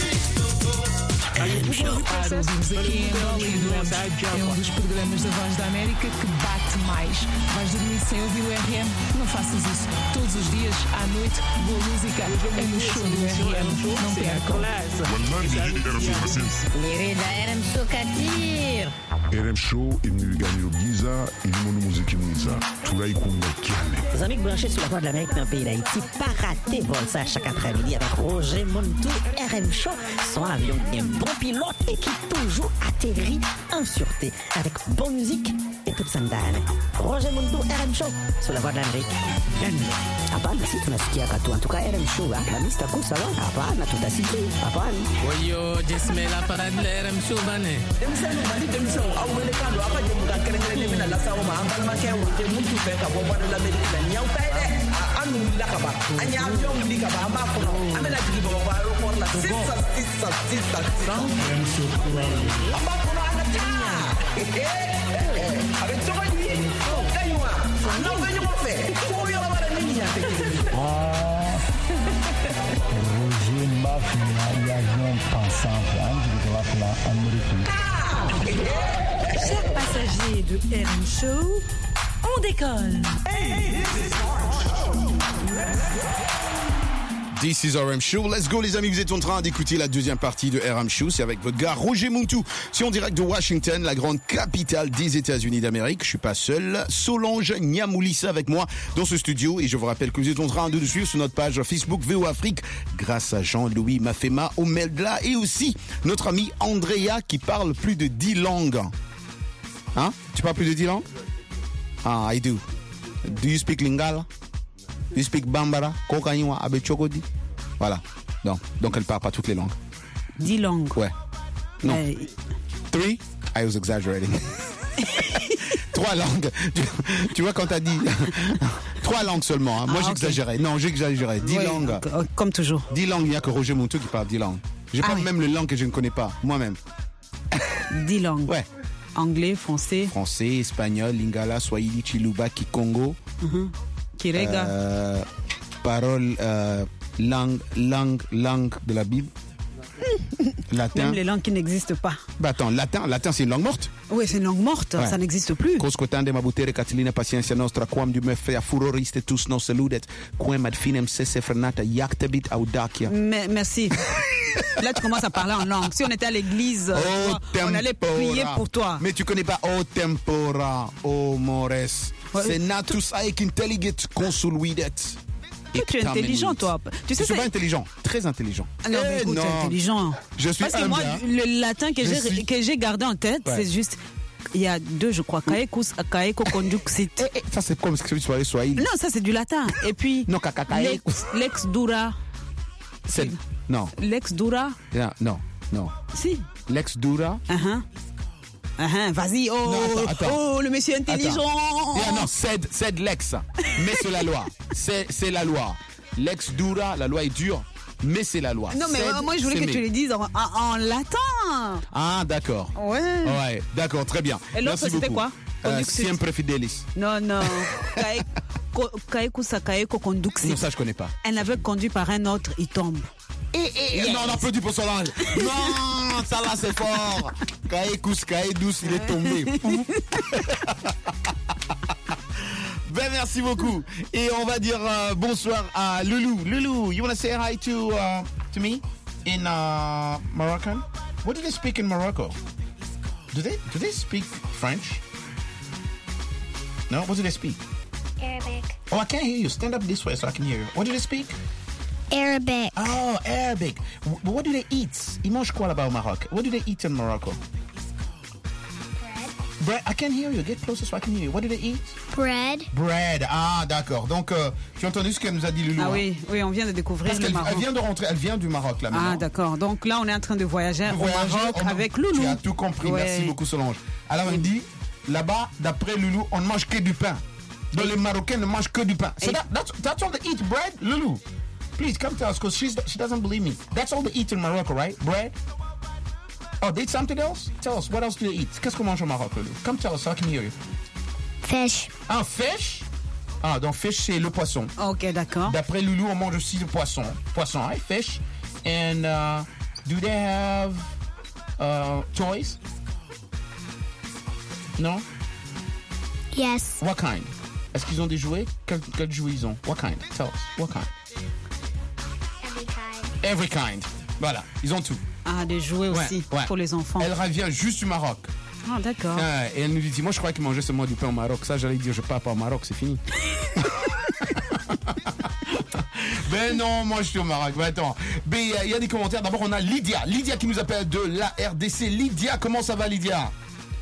Speaker 13: Ouvimos aqui em Hollywood. É um dos programas da Voz da América que bate mais. Vais dormir sem ouvir o R M? Não faças isso. Todos os dias, à noite, boa música é no show do R M. Não percam.
Speaker 14: R M Show Katir.
Speaker 6: R M Show est venu gagner le Giza et le monde musique Giza. Tout là, il compte le
Speaker 14: Les amis branchés sur la Voix de l'Amérique dans le pays d'Haïti, pas rater vol ça chaque après-midi avec Roger Montou, R M Show, son avion bien bon bon pilote et qui toujours atterrit en sûreté avec bonne musique et toute sandale. Roger Mundo, R M Show, sur la voie de l'Amérique. Hapana, si tunasikia katu. En tout cas, R M Show, la mista kusa wa. Hapana, tutasikia. Hapana.
Speaker 15: Oyo, jesmela parade la R M Show bane.
Speaker 16: Demsano mali demsano au wele kando apa je muka kerengere mina la sawo ma ambal ma ke wote muntu fe ka bo bana la Amerika na nyau kai de anu la ka ba anya avion ndi ka ba ma ko no amela digi bo ba ro por la sisa sisa sisa R M Show amba ko no ana tinya avec ça ni kaywa no venyo mo fe ko yo ba la niña te
Speaker 17: ah Roger Mafia y avion pensant de la Amérique.
Speaker 18: Chers passagers de R M Show, on décolle.
Speaker 1: This is R M Show. Let's go les amis, vous êtes en train d'écouter la deuxième partie de R M Show. C'est avec votre gars Roger Muntu. C'est en direct de Washington, la grande capitale des États-Unis d'Amérique. Je suis pas seul. Solange Niamoulissa avec moi dans ce studio. Et je vous rappelle que vous êtes en train de nous suivre sur notre page Facebook V O Afrique grâce à Jean-Louis Mafema Omeldla et aussi notre ami Andrea qui parle plus de dix langues. Hein? Tu parles plus de dix langues? Ah, I do. Do you speak Lingala? You speak Bambara, Kokanywa, Abechokodi. Voilà. Donc, donc elle parle pas toutes les langues.
Speaker 9: Dix langues.
Speaker 1: Ouais. Non.
Speaker 9: Euh...
Speaker 1: Three, I was exaggerating. Trois langues. Tu, tu vois quand t'as dit trois langues seulement. Hein. Moi ah, j'exagérais. Okay. Non, j'exagérais. Dix oui, langues.
Speaker 9: Comme toujours.
Speaker 1: Dix langues. Il n'y a que Roger Muntu qui parle dix langues. J'ai ah, pas oui. même les langues que je ne connais pas moi-même.
Speaker 9: Dix langues.
Speaker 1: Ouais.
Speaker 9: Anglais, français.
Speaker 1: Français, espagnol, Lingala, Swahili, Chiluba, Kikongo.
Speaker 9: Mm-hmm. Kirega.
Speaker 1: Euh, parole, euh, langue, langue, langue de la Bible. Latin.
Speaker 9: Même les langues qui n'existent pas.
Speaker 1: Bah attends, latin, latin c'est une langue morte.
Speaker 9: Oui, c'est une langue morte, ouais. Ça n'existe plus.
Speaker 1: Coscotande mabutere Catilina Paciencia Nostra, quam du me fea furoriste tous nos saludet, quem ad finem sese frenata jactabit audacia.
Speaker 9: Merci. Là, tu commences à parler en langue. Si on était à l'église, oh, toi, on allait prier pour toi.
Speaker 1: Mais tu connais pas O tempora, O mores. Ouais. C'est natus aec intelligit consuluidet.
Speaker 9: Toi, tu es intelligent, toi. Tu sais,
Speaker 1: je suis pas intelligent, très intelligent.
Speaker 9: Ah non, mais écoute, tu es intelligent.
Speaker 1: Je suis
Speaker 9: Parce que moi, le latin que j'ai suis... que j'ai gardé en tête, ouais. C'est juste. Il y a deux, je crois. Kaekus, kaeko conduxit.
Speaker 1: Eh, eh, ça, c'est comme ce que tu parlais swahili.
Speaker 9: Non, ça, c'est du latin. Et puis.
Speaker 1: Non, kakakaekus.
Speaker 9: Lex dura.
Speaker 1: C'est. Non.
Speaker 9: Lex dura.
Speaker 1: Yeah, non, non.
Speaker 9: Si.
Speaker 1: Lex dura.
Speaker 9: Uh-huh. Uh-huh, vas-y, oh, non, attends, attends. Oh, le monsieur intelligent.
Speaker 1: Yeah, non, c'est, c'est l'ex, mais c'est la loi. C'est, c'est la loi. L'ex dura, la loi est dure, mais c'est la loi.
Speaker 9: Non, mais
Speaker 1: Ced,
Speaker 9: moi, je voulais que mais. tu le dises en, en, en latin.
Speaker 1: Ah, d'accord.
Speaker 9: Ouais.
Speaker 1: Ouais, d'accord, très bien.
Speaker 9: Et l'autre,
Speaker 1: merci
Speaker 9: c'était
Speaker 1: beaucoup.
Speaker 9: quoi?
Speaker 1: Euh, Siempre fidelis.
Speaker 9: Non, non. Kaeku Sakaeko conduxit.
Speaker 1: Non, ça, je connais pas.
Speaker 9: Elle avait conduit par un autre, il tombe.
Speaker 1: Et, et, yes. Non, on applaudit pour Solange. Non, ça là c'est fort. Kaekus, Kaedous, il est tombé. Ben merci beaucoup. Et on va dire euh, bonsoir à Loulou. Loulou, you want to say hi to uh, to me in uh, Moroccan? What do they speak in Morocco? Do they do they speak French? No, what do they speak?
Speaker 11: Arabic.
Speaker 1: Oh, I can't hear you. Stand up this way so I can hear you. What do they speak?
Speaker 11: Arabic.
Speaker 1: Oh, Arabic. But what do they eat? Ils mangent quoi là-bas au Maroc? What do they eat in Morocco?
Speaker 11: Bread.
Speaker 1: Bread. I can't hear you. Get closer so I can hear you. What do they eat?
Speaker 11: Bread.
Speaker 1: Bread. Ah, d'accord. Donc, euh, tu as entendu ce qu'elle nous a dit, Loulou?
Speaker 9: Ah
Speaker 1: hein?
Speaker 9: oui, oui, on vient de découvrir
Speaker 1: Parce
Speaker 9: le Maroc.
Speaker 1: Elle vient de rentrer. Elle vient du Maroc là maintenant.
Speaker 9: Ah, d'accord. Donc là, on est en train de voyager, de voyager au Maroc on... avec Loulou.
Speaker 1: Tu as tout compris. Ouais. Merci beaucoup, Solange. Alors,
Speaker 9: oui.
Speaker 1: On dit, là-bas, d'après Loulou, on ne mange que du pain. Donc, les Marocains ne mangent que du pain. So that, that's, that's all they eat, bread, Loulou. Please come tell us, because she doesn't believe me. That's all they eat in Morocco, right? Bread? Oh, they eat something else? Tell us, what else do they eat? Qu'est-ce qu'on mange au Maroc, Loulou? Come tell us so I can hear you.
Speaker 11: Fish.
Speaker 1: Ah, fish? Ah, donc fish, c'est le poisson.
Speaker 9: Ok, d'accord.
Speaker 1: D'après Loulou, on mange aussi le poisson. Poisson, right? Fish. And uh, do they have uh, toys? No?
Speaker 11: Yes.
Speaker 1: What kind? Est-ce qu'ils ont des jouets? Quels quel jouets ils ont? What kind? Tell us. What kind?
Speaker 11: Every kind.
Speaker 1: Every kind. Voilà, ils ont tout.
Speaker 9: Ah, des jouets
Speaker 1: ouais,
Speaker 9: aussi
Speaker 1: ouais.
Speaker 9: pour les enfants.
Speaker 1: Elle revient juste du Maroc.
Speaker 9: Ah, d'accord.
Speaker 1: Ah, et elle nous dit, moi je croyais qu'ils mangeaient seulement du pain au Maroc. Ça, j'allais dire, je pars pas au Maroc, c'est fini. Ben non, moi je suis au Maroc. Ben attends. Ben il y a des commentaires. D'abord on a Lydia. Lydia qui nous appelle de la R D C. Lydia, comment ça va Lydia?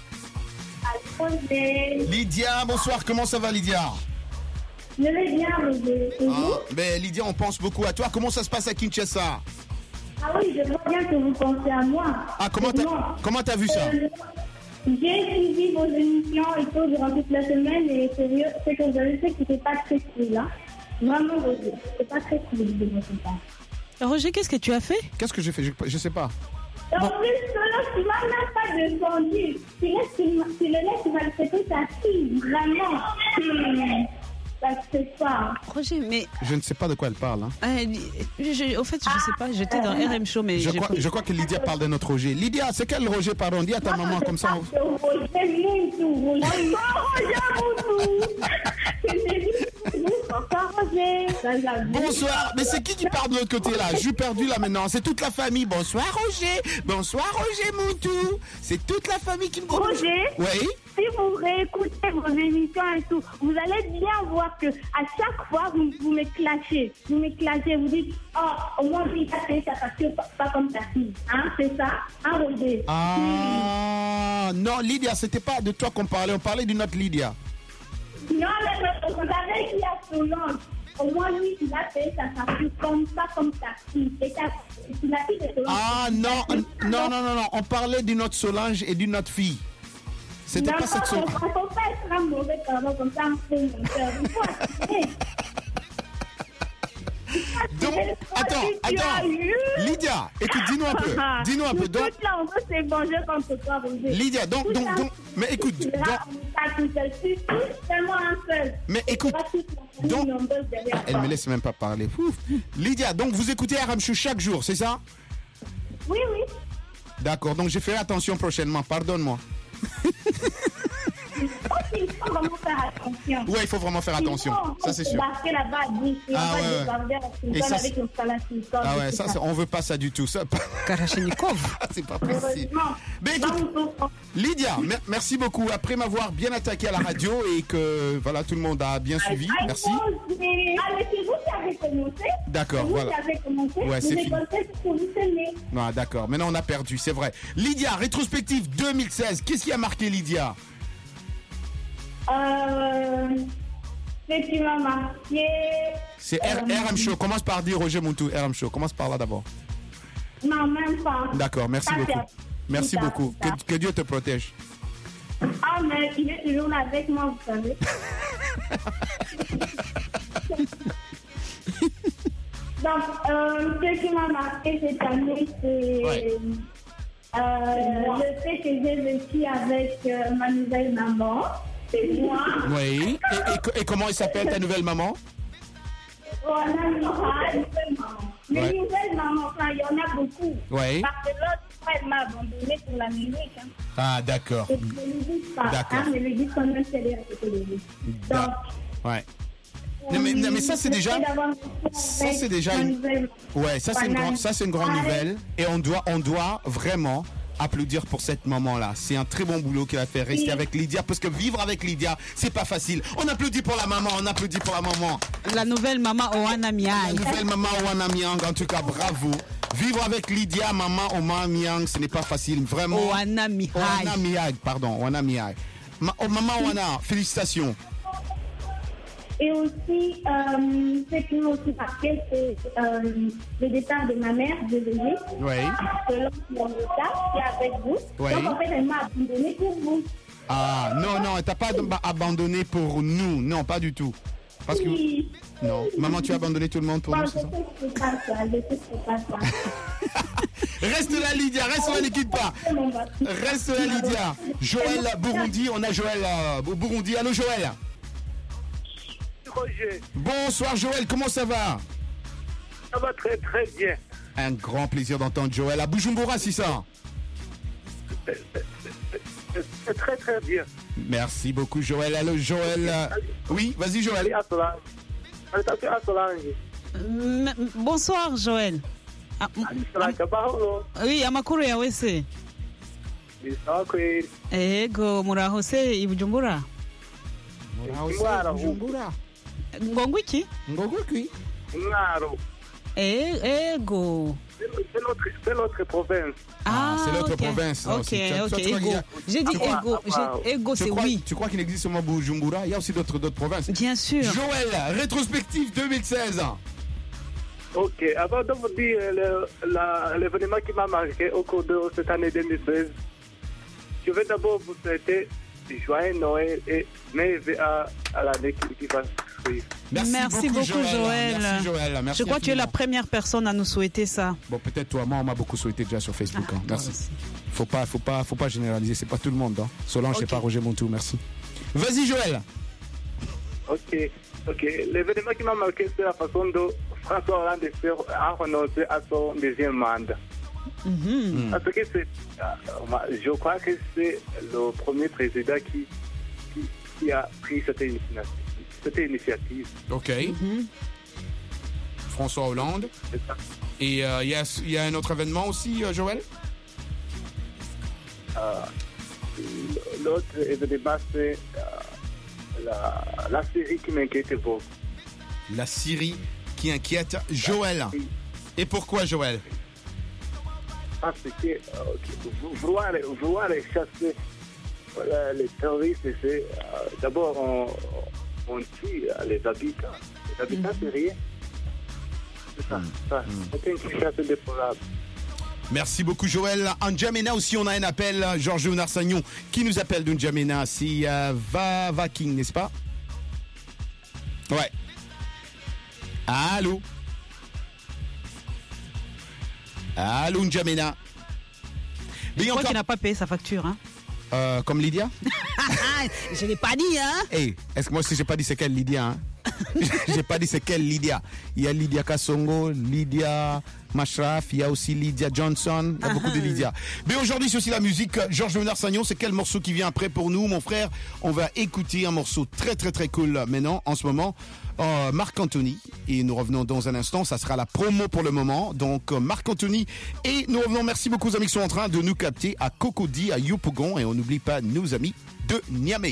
Speaker 1: Lydia, bonsoir. Comment ça va Lydia?
Speaker 19: Je vais bien, Roger. Et vous?
Speaker 1: Ah, ben Lydia, on pense beaucoup à toi. Comment ça se passe à Kinshasa?
Speaker 19: Ah oui, je vois bien que vous pensez à moi.
Speaker 1: Ah, comment t'as, comment t'as vu ça?
Speaker 19: euh, J'ai suivi vos émissions et tout durant toute la semaine et sérieux, ce que vous avez fait, c'était pas très cool, hein. Vraiment, Roger, c'est pas très cool de votre part.
Speaker 9: Roger, qu'est-ce que tu as fait?
Speaker 1: Qu'est-ce que j'ai fait? Je, je sais pas.
Speaker 19: En bon. plus, cela, tu m'as même pas défendu. Tu laisses, tu, tu le laisses maltraiter ta fille, vraiment. Hmm. Ça se fait pas.
Speaker 9: Roger, mais...
Speaker 1: Je ne sais pas de quoi elle parle. Hein.
Speaker 9: Euh, je, au fait, je ne sais pas, j'étais dans R M Show, mais...
Speaker 1: Je crois, je crois que Lydia parle de notre Roger. Lydia, c'est quel Roger, pardon? Dis à ta maman, comme ça... On...
Speaker 19: Roger Moutou, Roger Moutou.
Speaker 1: Bonsoir, mais c'est qui qui parle de l'autre côté là? Je suis perdu là maintenant. C'est toute la famille. Bonsoir Roger. Bonsoir Roger Moutou. C'est toute la famille qui me dit.
Speaker 19: Roger.
Speaker 1: Oui.
Speaker 19: Si vous réécoutez vos émissions et tout, vous allez bien voir que à chaque fois vous, vous me clashez. Vous me clashez, vous dites oh au moins lui il a fait sa facture pas, pas comme ta fille. Hein, c'est ça, hein Roger?
Speaker 1: Ah hmm. Non Lydia, c'était pas de toi qu'on parlait. On parlait d'une autre Lydia.
Speaker 19: Non, mais vous savez qu'il y a Solange. Au moins, lui, il a fait sa facture comme ça, comme ta fille. Et ta, la fille de Solange.
Speaker 1: Ah non, non, non, non, non. On parlait d'une autre Solange et d'une autre fille. C'était
Speaker 19: non,
Speaker 1: pas cette Solange.
Speaker 19: Il ne faut pas être un mauvais parent comme ça. Il faut assumer.
Speaker 1: Donc, attends, attends. Lydia, écoute, dis-nous un peu. Dis-nous un peu. Donc,
Speaker 19: là, on veut se venger contre toi, Roger.
Speaker 1: Lydia, donc, donc, donc, mais écoute. Donc,
Speaker 19: seulement un seul.
Speaker 1: Mais écoute. Donc, elle me laisse même pas parler. Ouf. Lydia, donc vous écoutez R M Show chaque jour, c'est ça?
Speaker 19: Oui, oui.
Speaker 1: D'accord, donc je ferai attention prochainement. Pardonne-moi.
Speaker 19: Il faut vraiment faire attention.
Speaker 1: Ouais, il faut vraiment faire attention. Ça, c'est sûr.
Speaker 19: Parce que là-bas,
Speaker 1: ah ouais, ouais. Ça, avec une ah ouais, ça, ça, on veut pas ça du tout. Ça,
Speaker 9: Kalachnikov.
Speaker 1: C'est pas possible. Mais écoute, Lydia, mer- merci beaucoup. Après m'avoir bien attaqué à la radio et que voilà, tout le monde a bien suivi. Merci.
Speaker 19: Ah, mais c'est vous qui avez commencé.
Speaker 1: D'accord,
Speaker 19: vous
Speaker 1: voilà.
Speaker 19: Vous qui avez commencé.
Speaker 1: Ouais,
Speaker 19: vous
Speaker 1: c'est fini.
Speaker 19: Vous
Speaker 1: ah, d'accord. Maintenant, on a perdu, c'est vrai. Lydia, rétrospective deux mille seize. Qu'est-ce qui a marqué Lydia?
Speaker 19: Euh, ce qui m'a marqué.
Speaker 1: C'est R-
Speaker 19: euh,
Speaker 1: R M Show. Commence par dire Roger Moutou. R M Show. Commence par là d'abord.
Speaker 19: Non, même pas.
Speaker 1: D'accord, merci
Speaker 19: ça,
Speaker 1: beaucoup. Merci
Speaker 19: ça,
Speaker 1: beaucoup.
Speaker 19: Ça.
Speaker 1: Que, que Dieu te protège.
Speaker 19: Ah, mais il est toujours là avec moi, vous savez. Donc, euh, ce qui m'a marqué cette année, c'est ouais. euh, le fait que j'ai vécu avec euh, ma nouvelle maman. C'est moi.
Speaker 1: Oui. Et, et, et comment elle s'appelle ta nouvelle maman?
Speaker 19: Voilà, une nouvelle maman. Les ouais. nouvelles mamans, enfin, il y en a beaucoup.
Speaker 1: Oui.
Speaker 19: Parce que l'autre, elle m'a abandonné pour la musique. Hein.
Speaker 1: Ah, d'accord.
Speaker 19: Et je ne dis pas.
Speaker 1: D'accord.
Speaker 19: Hein, mais je dis quand même c'est à côté de lui. Donc.
Speaker 1: Ouais. Non mais, non mais ça c'est déjà ça c'est déjà une ouais ça c'est une grande ça c'est une grande nouvelle et on doit on doit vraiment applaudir pour cette maman là. C'est un très bon boulot qu'elle a fait rester oui. avec Lydia parce que vivre avec Lydia c'est pas facile. On applaudit pour la maman, on applaudit pour la maman.
Speaker 9: La nouvelle maman Oana Miang.
Speaker 1: La nouvelle maman Oana Miang en tout cas bravo. Vivre avec Lydia, maman Oana Miang, ce n'est pas facile vraiment.
Speaker 9: Oana Miang.
Speaker 1: Oana Miang, pardon, Oana Miang. Ma, oh, maman Oana, félicitations.
Speaker 19: Et aussi, euh, ce qui m'a aussi marqué, c'est euh, le départ de ma mère de bébé.
Speaker 1: Oui.
Speaker 19: Selon mon retard, qui est avec vous.
Speaker 1: Oui.
Speaker 19: Donc, en fait, elle m'a abandonné pour vous.
Speaker 1: Ah, non, non, elle t'a pas abandonné pour nous. Non, pas du tout. Parce que...
Speaker 19: Oui.
Speaker 1: Non. Maman, tu as abandonné tout le monde pour
Speaker 19: bon,
Speaker 1: nous,
Speaker 19: je
Speaker 1: c'est ça?
Speaker 19: Je sais pas ça, je sais pas ça.
Speaker 1: Reste là, Lydia, reste là, ne quitte pas. Reste là, Lydia. Joël, Burundi, on a Joël, euh, Burundi. Allô, Joël.
Speaker 20: Roger.
Speaker 1: Bonsoir Joël, comment ça va?
Speaker 20: Ça va très très bien.
Speaker 1: Un grand plaisir d'entendre Joël. À Bujumbura, c'est ça?
Speaker 20: C'est très très bien.
Speaker 1: Merci beaucoup Joël. Allô Joël. Oui, vas-y Joël.
Speaker 9: M- bonsoir Joël. Ah, m- oui, amakuru yawe se? Ego, muraho se i Bujumbura?
Speaker 1: Muraho se Bujumbura.
Speaker 9: Ngongo iki?
Speaker 1: Ngongo iki?
Speaker 20: Ngaro.
Speaker 9: Eh, Ego.
Speaker 20: C'est notre, c'est notre province.
Speaker 1: Ah, c'est l'autre
Speaker 9: ok.
Speaker 1: province. non,
Speaker 9: Ok,
Speaker 1: c'est- toi-
Speaker 9: ok,
Speaker 1: toi, tu crois
Speaker 9: Ego.
Speaker 1: qu'il y a-
Speaker 9: J'ai dit
Speaker 1: tu crois-
Speaker 9: Ego.
Speaker 20: ah,
Speaker 9: J'ai- Ego,
Speaker 1: tu
Speaker 9: c'est
Speaker 1: crois-
Speaker 9: oui.
Speaker 1: Tu crois qu'il existe seulement Bujumbura? Il y a aussi d'autres d'autres provinces.
Speaker 9: Bien sûr.
Speaker 1: Joël, rétrospective deux mille seize.
Speaker 20: Ok, avant de vous dire le- la- l'événement qui m'a marqué au cours de cette année deux mille seize, je vais d'abord vous souhaiter joyeux Noël et merveilleux à, à l'année qui, qui va suivre.
Speaker 9: Merci, beaucoup, Joël.
Speaker 1: Merci, Joël. Merci
Speaker 9: Je crois que tu es la
Speaker 1: infiniment.
Speaker 9: première personne à nous souhaiter ça.
Speaker 1: Bon, peut-être toi, moi, on m'a beaucoup souhaité déjà sur Facebook.
Speaker 9: Ah,
Speaker 1: hein. Merci. Faut pas, faut pas, faut pas généraliser. C'est pas tout le monde. Hein. Solange, c'est
Speaker 9: Ok.
Speaker 1: pas Roger Montou. Merci. Vas-y, Joël.
Speaker 20: Ok, ok. L'événement qui m'a marqué, c'est la façon dont François Hollande a renoncé à son deuxième mandat.
Speaker 9: Mhm.
Speaker 20: Parce que c'est, euh, je crois que c'est le premier président qui, qui, qui a pris cette initiative. Cette initiative.
Speaker 1: Ok. François Hollande. Et euh, il y, a, il y a un autre événement aussi, euh, Joël?
Speaker 20: Euh, L'autre événement, c'est euh, la, la série qui m'inquiète beaucoup.
Speaker 1: La Syrie qui inquiète Joël. Et pourquoi, Joël?
Speaker 20: Parce que euh, vouloir, vouloir chasser voilà, les terroristes, c'est euh, d'abord on, on tue les habitants. Les habitants, c'est rien. C'est ça. ça. C'est une situation déplorable.
Speaker 1: Merci beaucoup, Joël. En N'Djamena aussi, on a un appel. Georges Narsagnon qui nous appelle de N'Djamena. C'est euh, Vava King, n'est-ce pas? Ouais. Allô? Allô, N'Djamena?
Speaker 9: Je crois qu'il n'a pas payé sa facture. Hein.
Speaker 1: Euh, comme Lydia?
Speaker 9: Je ne l'ai pas dit, hein?
Speaker 1: Hey, est-ce que moi aussi j'ai pas dit c'est quelle Lydia, hein? J'ai pas dit c'est quelle Lydia. Il y a Lydia Kassongo, Lydia Mashraf, il y a aussi Lydia Johnson, il y a beaucoup de Lydia. Mais aujourd'hui c'est aussi la musique. Georges Léonard Sagnon, c'est quel morceau qui vient après pour nous, mon frère? On va écouter un morceau très très très cool maintenant, en ce moment. Euh, Marc Anthony, et nous revenons dans un instant, ça sera la promo pour le moment, donc euh, Marc Anthony, et nous revenons, merci beaucoup aux amis qui sont en train de nous capter à Cocody, à Yopougon, et on n'oublie pas nos amis de Niamey.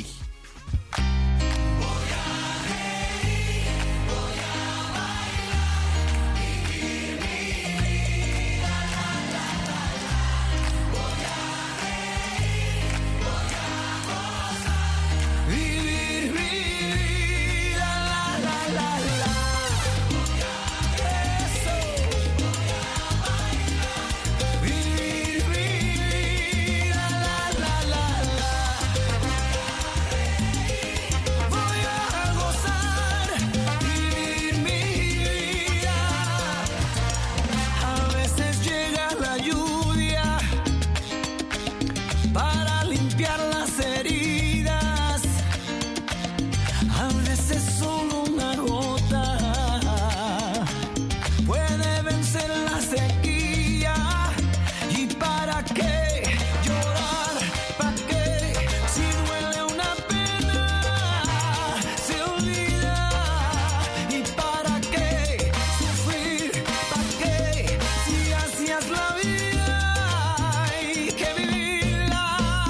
Speaker 10: La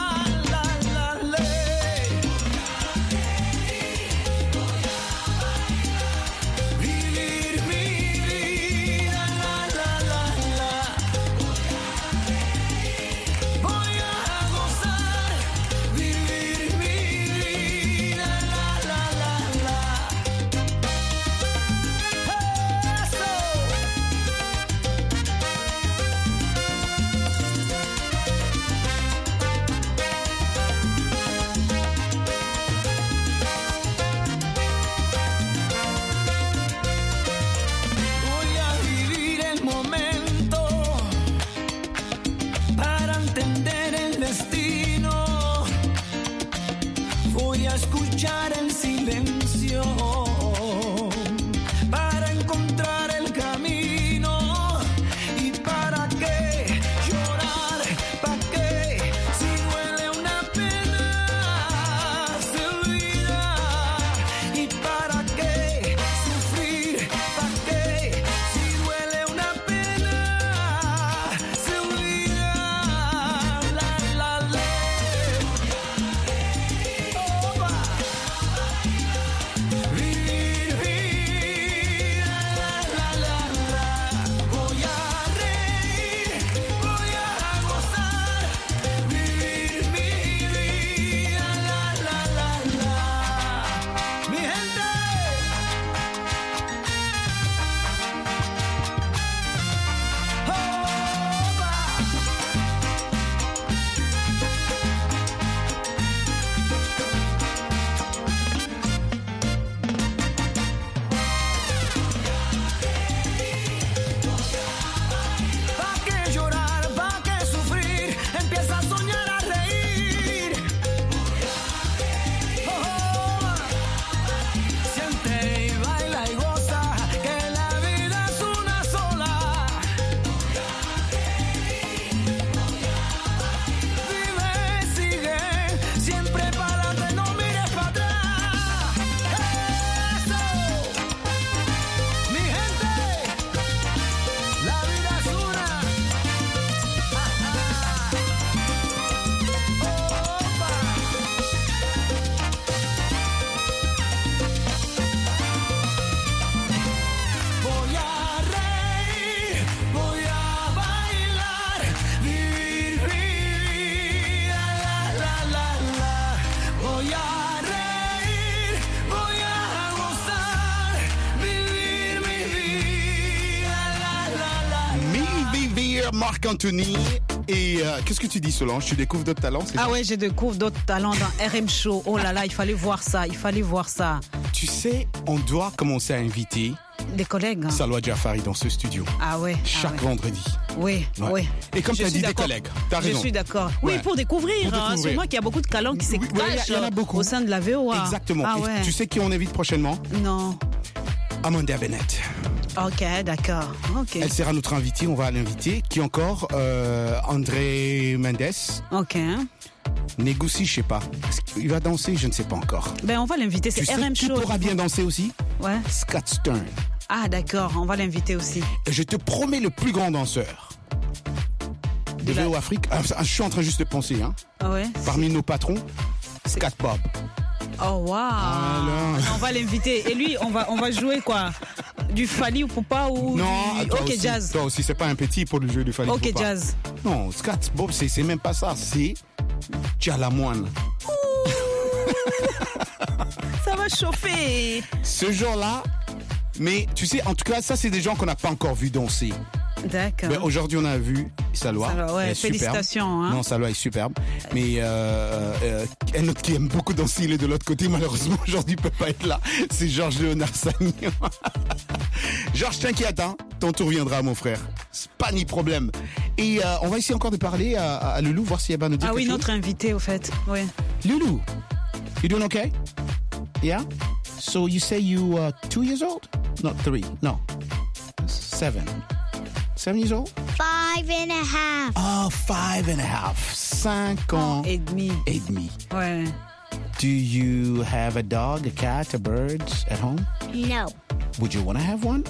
Speaker 1: Marc Anthony. Et euh, qu'est-ce que tu dis, Solange? Tu découvres d'autres talents?
Speaker 9: Ah ouais, je découvre d'autres talents dans R M Show. Oh là là, il fallait voir ça, il fallait voir ça.
Speaker 1: Tu sais, on doit commencer à inviter
Speaker 9: des collègues. Hein.
Speaker 1: Salwa Jafari dans ce studio.
Speaker 9: Ah ouais.
Speaker 1: Chaque
Speaker 9: ah ouais.
Speaker 1: vendredi.
Speaker 9: Oui,
Speaker 1: ouais.
Speaker 9: oui.
Speaker 1: Et comme tu as dit, des collègues. T'as raison.
Speaker 9: Je suis d'accord. Oui, ouais. pour découvrir.
Speaker 1: Pour
Speaker 9: hein,
Speaker 1: découvrir.
Speaker 9: Sûrement qu'il y a beaucoup de talents qui se
Speaker 1: oui,
Speaker 9: cachent
Speaker 1: ouais, y en a beaucoup.
Speaker 9: Au sein de la V O A.
Speaker 1: Exactement.
Speaker 9: Ah ouais.
Speaker 1: Tu sais qui on invite prochainement?
Speaker 9: Non.
Speaker 1: Amanda Bennett.
Speaker 9: Ok, d'accord. Okay.
Speaker 1: Elle sera notre invitée, on va l'inviter. Qui encore? euh, André Mendes.
Speaker 9: Ok.
Speaker 1: Négocie, je sais pas. Il va danser, je ne sais pas encore.
Speaker 9: Ben on va l'inviter, c'est
Speaker 1: tu
Speaker 9: R M
Speaker 1: sais,
Speaker 9: Show.
Speaker 1: Tu pourras bien danser aussi?
Speaker 9: Ouais.
Speaker 1: Scott Stern.
Speaker 9: Ah d'accord, on va l'inviter aussi.
Speaker 1: Et je te promets le plus grand danseur de, de V O la... Afrique. Ah, je suis en train juste de penser, hein.
Speaker 9: Ah ouais.
Speaker 1: Parmi nos patrons, Scott Bob.
Speaker 9: Oh waouh. Voilà. On va l'inviter. Et lui, on va on va jouer quoi? Du Fally Ipupa ou
Speaker 1: non,
Speaker 9: du...
Speaker 1: toi
Speaker 9: Ok
Speaker 1: aussi,
Speaker 9: jazz.
Speaker 1: Toi aussi, c'est pas un petit pour le jeu du Fally Ipupa.
Speaker 9: Ok jazz.
Speaker 1: Non, Scott Bob, c'est, c'est même pas ça. C'est Djalamoine.
Speaker 9: Ça va chauffer.
Speaker 1: Ce genre-là, mais tu sais, en tout cas, ça, c'est des gens qu'on n'a pas encore vu danser.
Speaker 9: D'accord.
Speaker 1: Mais aujourd'hui, on a vu Salwa.
Speaker 9: Salwa, ouais, félicitations. Hein.
Speaker 1: Non, Salwa est superbe. Mais euh, euh, un autre qui aime beaucoup danser, il est de l'autre côté. Malheureusement, aujourd'hui, il ne peut pas être là. C'est Georges Léonard Sagnon. Georges, t'inquiète, hein. Ton tour viendra, mon frère. C'est pas ni problème. Et euh, on va essayer encore de parler à, à Loulou, voir si elle va nous dire
Speaker 9: Ah
Speaker 1: quelque
Speaker 9: oui,
Speaker 1: chose.
Speaker 9: notre invité, au fait. Oui.
Speaker 1: Loulou, you doing okay? Yeah? So you say you are two years old? Not three. No. Seven. Seven years old?
Speaker 11: Five and a half.
Speaker 1: Oh, five and a half. Cinq ans.
Speaker 9: Et demi.
Speaker 1: Et demi.
Speaker 9: Ouais.
Speaker 1: Do you have a dog, a cat, a bird at home?
Speaker 11: No.
Speaker 1: Would you want to have one?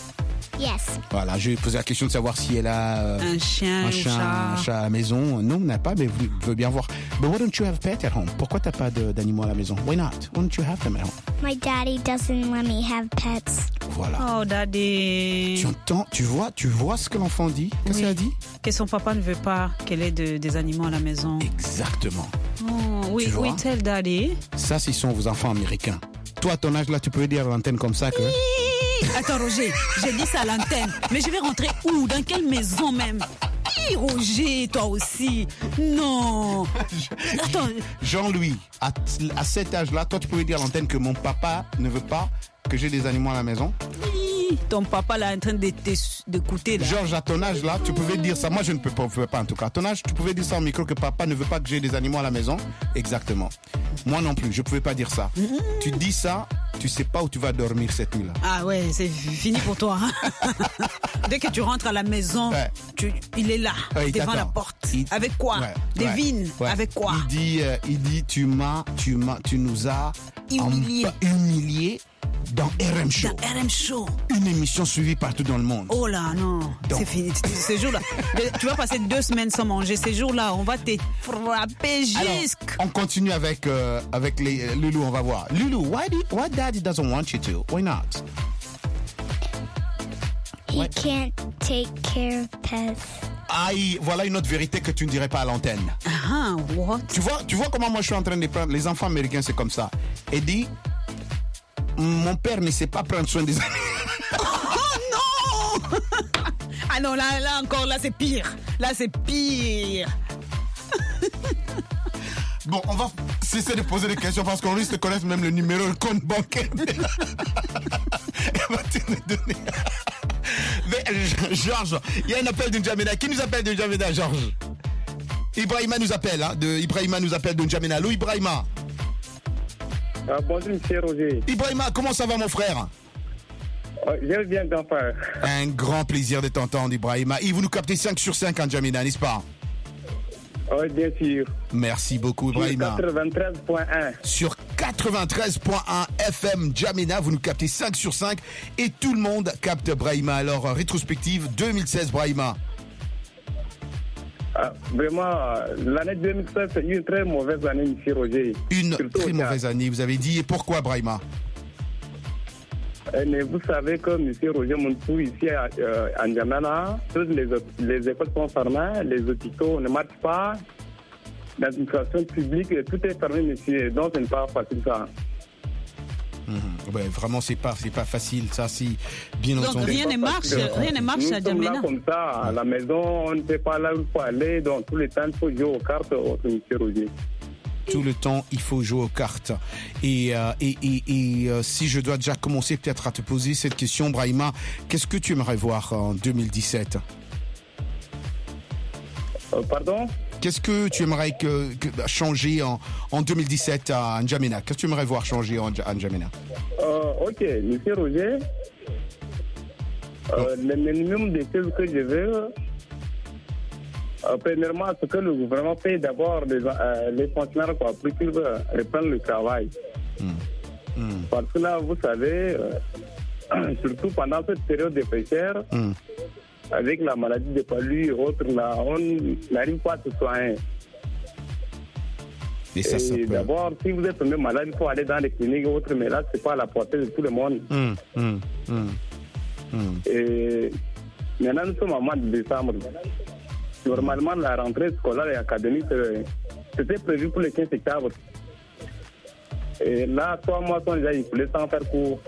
Speaker 11: Yes.
Speaker 1: Voilà, je vais poser la question de savoir si elle a euh,
Speaker 9: un chien,
Speaker 1: un chat,
Speaker 9: chat.
Speaker 1: un chat à la maison. Non, on n'a pas, mais vous veut bien voir. But why don't you have a pet at home? Pourquoi t'as pas de, d'animaux à la maison? Why not? Why don't you have them at home?
Speaker 11: My daddy doesn't let me have pets.
Speaker 1: Voilà.
Speaker 9: Oh, daddy.
Speaker 1: Tu entends, tu vois, tu vois ce que l'enfant dit? Qu'est-ce
Speaker 9: oui.
Speaker 1: qu'elle a dit?
Speaker 9: Que son papa ne veut pas qu'elle ait de, des animaux à la maison.
Speaker 1: Exactement.
Speaker 9: Oh, oui, oui, tell daddy.
Speaker 1: Ça, ce sont vos enfants américains. Toi, à ton âge, là, tu peux dire à l'antenne comme ça que...
Speaker 9: Attends, Roger, j'ai dit ça à l'antenne. Mais je vais rentrer où? Dans quelle maison même? Hi, Roger, toi aussi. Non. Attends.
Speaker 1: Jean-Louis, à, à cet âge-là, toi, tu pouvais dire à l'antenne que mon papa ne veut pas que j'ai des animaux à la maison?
Speaker 9: Ton papa là est en train de d'écouter là.
Speaker 1: Georges, à ton âge là, tu pouvais dire ça. Moi, je ne peux pas, pouvais pas en tout cas. À ton âge, tu pouvais dire ça au micro que papa ne veut pas que j'ai des animaux à la maison. Exactement. Moi non plus, je pouvais pas dire ça. Mm-hmm. Tu dis ça, tu sais pas où tu vas dormir cette nuit là.
Speaker 9: Ah ouais, c'est fini pour toi. Hein. Dès que tu rentres à la maison, ouais. tu, il est là, ouais, devant la porte. Il... Avec quoi? ouais. Devine, ouais. Avec quoi?
Speaker 1: Il dit, euh, il dit, tu m'as, tu m'as, tu nous as
Speaker 9: humilié.
Speaker 1: En, humilié. Dans R M Show.
Speaker 9: Dans R M Show.
Speaker 1: Une émission suivie partout dans le monde.
Speaker 9: Oh là, non. Donc. C'est fini. Ces jours-là. Tu vas passer deux semaines sans manger. Ces jours-là, on va te frapper jusqu'à.
Speaker 1: On continue avec, euh, avec les, euh, Loulou, on va voir. Loulou, why, do, why daddy doesn't want you to? Why not?
Speaker 11: He why? Can't take care of pets.
Speaker 1: Aïe, voilà une autre vérité que tu ne dirais pas à l'antenne.
Speaker 9: Ah, what?
Speaker 1: Tu vois, tu vois comment moi je suis en train de prendre. Les enfants américains, c'est comme ça. Eddie. Mon père ne sait pas prendre soin des animaux.
Speaker 9: Oh non. Ah non, là, là encore, là c'est pire. Là c'est pire.
Speaker 1: Bon, on va cesser de poser des questions parce qu'on risque de connaître même le numéro de compte bancaire. Elle va te le donner. Mais, Georges, il y a un appel de N'Djamena. Qui nous appelle de N'Djamena, Georges? Ibrahima nous appelle, hein, de, Ibrahima nous appelle de N'Djamena. Allô, Ibrahima?
Speaker 21: Ah, bonjour, monsieur Roger.
Speaker 1: Ibrahima, comment ça va, mon frère?
Speaker 21: Oh, je viens d'en faire.
Speaker 1: Un grand plaisir de t'entendre, Ibrahima. Et vous nous captez cinq sur cinq en N'Djamena, n'est-ce pas?
Speaker 21: Oui, bien sûr.
Speaker 1: Merci beaucoup, Ibrahima.
Speaker 21: Sur quatre-vingt-treize point un.
Speaker 1: Sur quatre-vingt-treize point un F M N'Djamena, vous nous captez cinq sur cinq et tout le monde capte Brahima. Alors, rétrospective deux mille seize, Brahima.
Speaker 21: Ah, vraiment, l'année deux mille seize, c'est une très mauvaise année, monsieur Roger.
Speaker 1: Une
Speaker 21: Surtout
Speaker 1: très mauvaise année, vous avez dit. Et pourquoi, Brahima?
Speaker 21: Mais vous savez que M. Roger Montou, ici à euh, N'Djamena, toutes les, les écoles sont fermées, les hôpitaux ne marchent pas, l'administration publique, tout est fermé, monsieur. Donc, ce n'est pas facile ça.
Speaker 1: Mmh. Ouais, vraiment, c'est pas, c'est pas facile, ça, si bien
Speaker 9: donc,
Speaker 1: entendu.
Speaker 9: rien ne marche, rien ne marche à
Speaker 21: Nous sommes là
Speaker 9: Djamena.
Speaker 21: comme ça, à la maison, on ne sait pas là où il faut aller, donc tous les temps, il faut jouer aux cartes, au monsieur Roger.
Speaker 1: Tout le temps, il faut jouer aux cartes. Et, euh, et, et, et euh, si je dois déjà commencer peut-être à te poser cette question, Brahima, qu'est-ce que tu aimerais voir en deux mille dix-sept?
Speaker 21: Euh, pardon?
Speaker 1: Qu'est-ce que tu aimerais que, que, changer en, en deux mille dix-sept à N'Djamena? Qu'est-ce que tu aimerais voir changer en, à N'Djamena?
Speaker 21: Euh, ok, monsieur Roger, euh, le minimum des choses que je veux, euh, premièrement, ce que le gouvernement paye d'abord les, euh, les fonctionnaires quoi, pour qu'ils reprennent le travail. Mm. Mm. Parce que là, vous savez, euh, surtout pendant cette période de fraîcheur, mm. avec la maladie de palu et autres, là, on n'arrive pas à se soigner.
Speaker 1: Et, ça, ça
Speaker 21: et
Speaker 1: peut...
Speaker 21: d'abord, si vous êtes tombé malade, il faut aller dans les cliniques et autres, mais là, c'est pas à la portée de tout le monde.
Speaker 1: Mm, mm, mm, mm.
Speaker 21: Et maintenant, nous sommes au mois de décembre. Normalement, la rentrée scolaire et académique, c'était prévu pour le quinze septembre. Et là, trois mois sont déjà écoulés sans faire cours.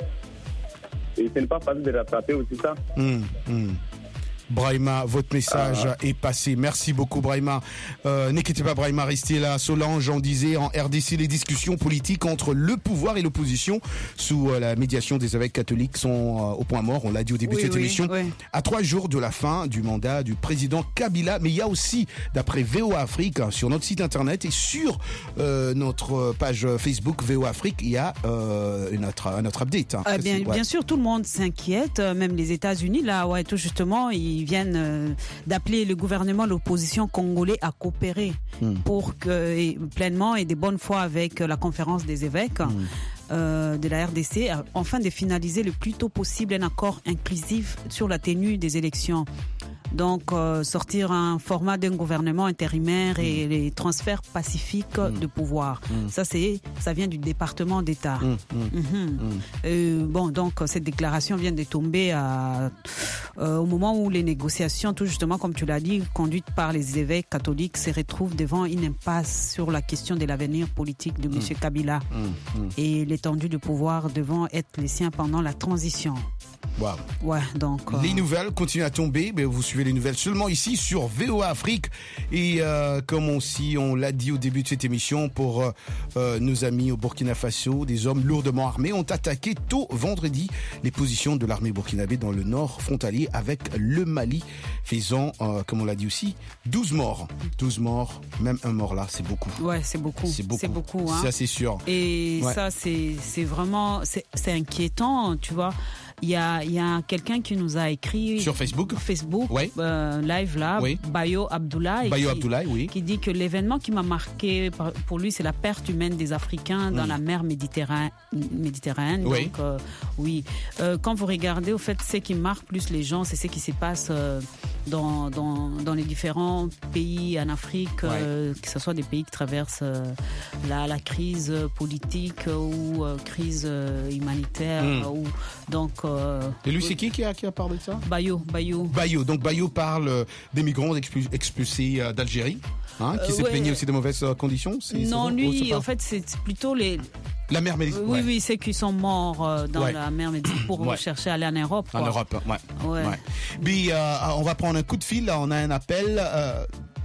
Speaker 21: Et ce n'est pas facile de rattraper aussi ça.
Speaker 1: Mm, mm. Brahima, votre message ah. est passé. Merci beaucoup, Brahima. Euh, n'inquiétez pas, Brahima, restez là. Solange, on disait en R D C, les discussions politiques entre le pouvoir et l'opposition sous euh, la médiation des évêques catholiques sont euh, au point mort. On l'a dit au début
Speaker 9: oui,
Speaker 1: de cette
Speaker 9: oui,
Speaker 1: émission.
Speaker 9: Oui.
Speaker 1: À trois jours de la fin du mandat du président Kabila. Mais il y a aussi, d'après V O A Afrique, sur notre site internet et sur euh, notre page Facebook V O A Afrique, il y a euh, notre, un autre update. Hein.
Speaker 9: Euh, bien,
Speaker 1: ouais.
Speaker 9: bien sûr, tout le monde s'inquiète. Même les États-Unis, là, ouais, tout justement, ils viennent euh, d'appeler le gouvernement, l'opposition congolais à coopérer mm. pour que et, pleinement et de bonne foi avec la conférence des évêques mm. euh, de la R D C, afin de finaliser le plus tôt possible un accord inclusif sur la tenue des élections. Donc, euh, sortir un format d'un gouvernement intérimaire mmh. et les transferts pacifiques mmh. de pouvoir. Mmh. Ça, c'est, ça vient du département d'État. Mmh. Mmh. Mmh. Euh, bon, donc, cette déclaration vient de tomber à, euh, au moment où les négociations, tout justement, comme tu l'as dit, conduites par les évêques catholiques, se retrouvent devant une impasse sur la question de l'avenir politique de mmh. M. Kabila mmh. Mmh. et l'étendue de pouvoir devant être les siens pendant la transition.
Speaker 1: Wow.
Speaker 9: Ouais, donc, euh...
Speaker 1: les nouvelles continuent à tomber, mais vous suivez les nouvelles seulement ici sur V O A Afrique. Et euh, comme aussi on l'a dit au début de cette émission, pour euh, nos amis au Burkina Faso, des hommes lourdement armés ont attaqué tôt vendredi les positions de l'armée burkinabé dans le nord frontalier avec le Mali, faisant, euh, comme on l'a dit aussi, douze morts. douze morts, même un mort là, c'est beaucoup.
Speaker 9: Ouais, c'est beaucoup.
Speaker 1: C'est beaucoup.
Speaker 9: C'est beaucoup, hein.
Speaker 1: Ça, c'est sûr.
Speaker 9: Et
Speaker 1: ouais.
Speaker 9: ça, c'est, c'est vraiment, c'est, c'est inquiétant, tu vois. Il y a, il y a quelqu'un qui nous a écrit
Speaker 1: sur Facebook,
Speaker 9: Facebook,
Speaker 1: oui.
Speaker 9: euh, live là,
Speaker 1: oui.
Speaker 9: Bayo Abdoulaye,
Speaker 1: Bayo
Speaker 9: qui,
Speaker 1: Abdoulaye, oui.
Speaker 9: qui dit que l'événement qui m'a marqué pour lui, c'est la perte humaine des Africains dans mmh. la mer Méditerranée. Méditerranéenne.
Speaker 1: Oui.
Speaker 9: Donc, euh, oui. Euh, quand vous regardez, au fait, ce qui marque plus les gens, c'est ce qui se passe euh, dans, dans, dans les différents pays en Afrique, ouais. euh, que ce soit des pays qui traversent euh, la, la crise politique ou euh, crise euh, humanitaire. Mmh. Ou, donc, euh,
Speaker 1: et lui, c'est qui qui a, qui a parlé de ça?
Speaker 9: Bayo, Bayo.
Speaker 1: Bayo. Donc, Bayo parle des migrants expulsés d'Algérie, hein, qui euh, s'est ouais. plaigné aussi de mauvaises conditions. C'est,
Speaker 9: non,
Speaker 1: c'est
Speaker 9: lui, en fait, c'est plutôt les...
Speaker 1: La mer Méditerranée.
Speaker 9: Oui,
Speaker 1: ouais.
Speaker 9: oui, c'est qu'ils sont morts euh, dans ouais. la mer Méditerranée pour ouais. chercher à aller en Europe. Quoi.
Speaker 1: En Europe, ouais.
Speaker 9: ouais.
Speaker 1: ouais. Puis, euh, on va prendre un coup de fil. Là, on a un appel euh,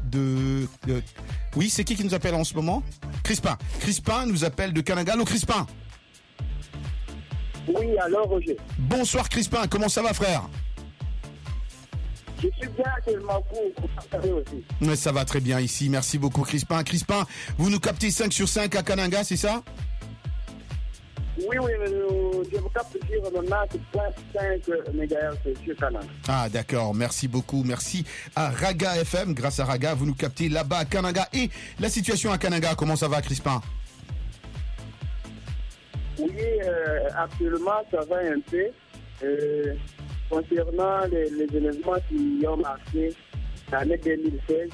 Speaker 1: de, de... Oui, c'est qui qui nous appelle en ce moment? Crispin. Crispin nous appelle de Kananga. Allô, Crispin?
Speaker 2: Oui, alors Roger.
Speaker 1: Bonsoir Crispin, comment ça va frère?
Speaker 2: Je suis bien actuellement pour vous aussi.
Speaker 1: Mais ça va très bien ici, merci beaucoup Crispin. Crispin, vous nous captez cinq sur cinq à Kananga, c'est ça?
Speaker 2: Oui, oui, je vous capte sur le quatre virgule cinq mégahertz sur Kananga.
Speaker 1: Ah d'accord, merci beaucoup, merci à Raga F M. Grâce à Raga, vous nous captez là-bas à Kananga. Et la situation à Kananga, comment ça va Crispin?
Speaker 2: Oui, euh, actuellement, ça va un peu. Euh, concernant les, les événements qui ont marqué l'année deux mille seize,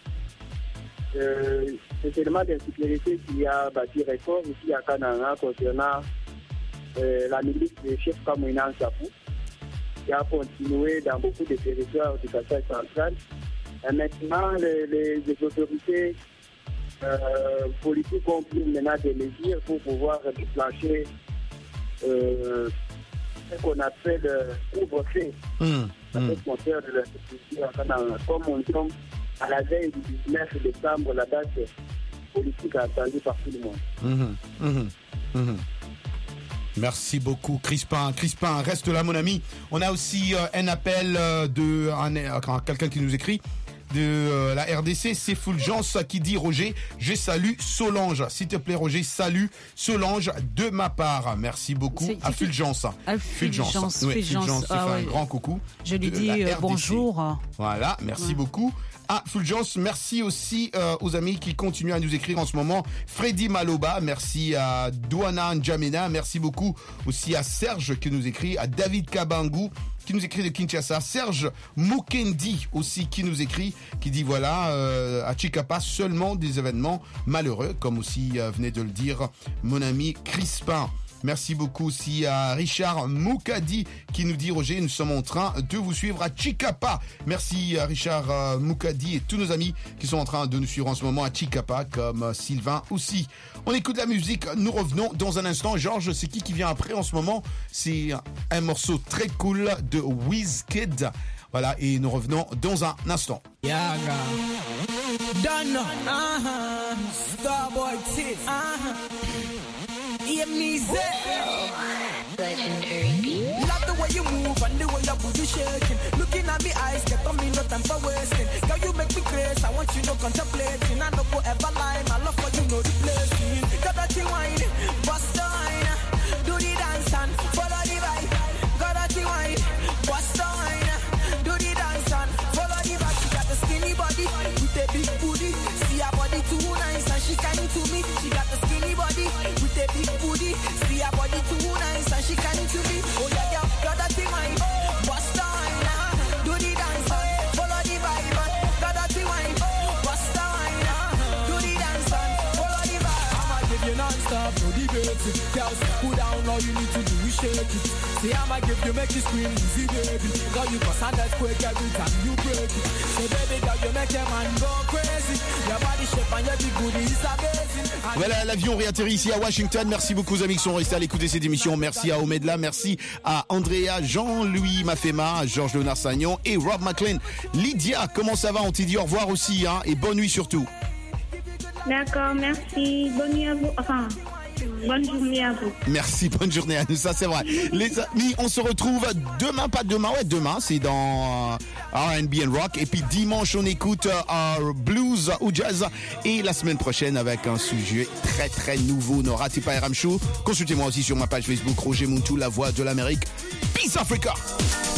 Speaker 2: euh, c'est seulement l'insécurité qui a battu record ici à Kananga concernant euh, la milice de chef Kamouina Nsapou, qui a continué dans beaucoup de territoires du Kassai central. Et maintenant, les, les autorités Euh, politiques ont pris maintenant des mesures pour pouvoir déclencher euh, ce qu'on appelle euh, couvre-feu.
Speaker 1: Mmh.
Speaker 2: Avec mon père de l'institution, comme on tombe à la veille du dix-neuf décembre, la date politique attendue par tout le monde.
Speaker 1: Mmh. Mmh. Mmh. Merci beaucoup, Crispin. Crispin, reste là, mon ami. On a aussi euh, un appel euh, de un, euh, quelqu'un qui nous écrit de euh, la R D C, c'est Fulgence qui dit Roger, je salue Solange. S'il te plaît, Roger, salue Solange de ma part. Merci beaucoup
Speaker 9: c'est,
Speaker 1: à Fulgence.
Speaker 9: À Fulgence. Fulgence,
Speaker 1: oui,
Speaker 9: Fulgence,
Speaker 1: Fulgence
Speaker 9: ah,
Speaker 1: fait
Speaker 9: ouais.
Speaker 1: un grand coucou.
Speaker 9: Je lui dis euh, bonjour.
Speaker 1: Voilà, merci
Speaker 9: ouais.
Speaker 1: beaucoup. Ah, Fulgence, merci aussi euh, aux amis qui continuent à nous écrire en ce moment. Freddy Maloba, merci à Douana N'Djamena, merci beaucoup aussi à Serge qui nous écrit, à David Kabangou qui nous écrit de Kinshasa, Serge Mukendi aussi qui nous écrit, qui dit voilà, euh, à Chikapa seulement des événements malheureux, comme aussi euh, venait de le dire mon ami Crispin. Merci beaucoup aussi à Richard Moukadi qui nous dit Roger, nous sommes en train de vous suivre à Chikapa. Merci à Richard euh, Moukadi et tous nos amis qui sont en train de nous suivre en ce moment à Chikapa, comme euh, Sylvain aussi. On écoute la musique, nous revenons dans un instant. Georges, c'est qui qui vient après en ce moment? C'est un morceau très cool de Wizkid. Voilà, et nous revenons dans un instant.
Speaker 16: Yaga. Done. Uh-huh. Starboy Tiff. Uh-huh. Yeah, me legendary. Love the way you move and the way your booty shaking. Looking at me eyes, get on me, no time for wasting. Girl, you make me crazy. I want you no contemplating. I don't go ever lie. My love for you, know the place. Got that thing wine, bust on. Do the dance and follow the vibe. Got that thing wine, bust on. Do the dance and follow the vibe. She got the skinny body with a big booty. See her body too nice and she kind to me. She got the skinny body with a big booty. See her body too nice and she kind to me. Oh yeah, yeah, got that thing wine, bust on. Do the dance and follow the vibe. Got that thing wine, bust on. Do the dance and follow the vibe. I'ma give you non-stop, no debate. Girls, put down all you need to do is shake it. See I'ma give you, make you scream easy, baby. Girl, you pass on that quick every time you break it. Say baby, girl, you make a man go crazy. Your body shape and your big booty is amazing.
Speaker 1: Voilà, l'avion réatterrit ici à Washington. Merci beaucoup aux amis qui sont restés à l'écoute de cette émission. Merci à Omedla, merci à Andrea, Jean-Louis Mafema, Georges Léonard Sagnon et Rob McLean. Lydia, comment ça va? On t'a dit au revoir aussi, hein, et bonne nuit surtout.
Speaker 19: D'accord, merci. Bonne nuit à vous. Enfin, bonne journée à vous.
Speaker 1: Merci, bonne journée à nous, ça c'est vrai. Les amis, on se retrouve demain, pas demain, ouais, demain, c'est dans R and B and Rock. Et puis dimanche, on écoute uh, blues ou jazz. Et la semaine prochaine, avec un sujet très très nouveau, ne ratez pas R M Show. Consultez-moi aussi sur ma page Facebook, Roger Muntu, la voix de l'Amérique. Peace Africa!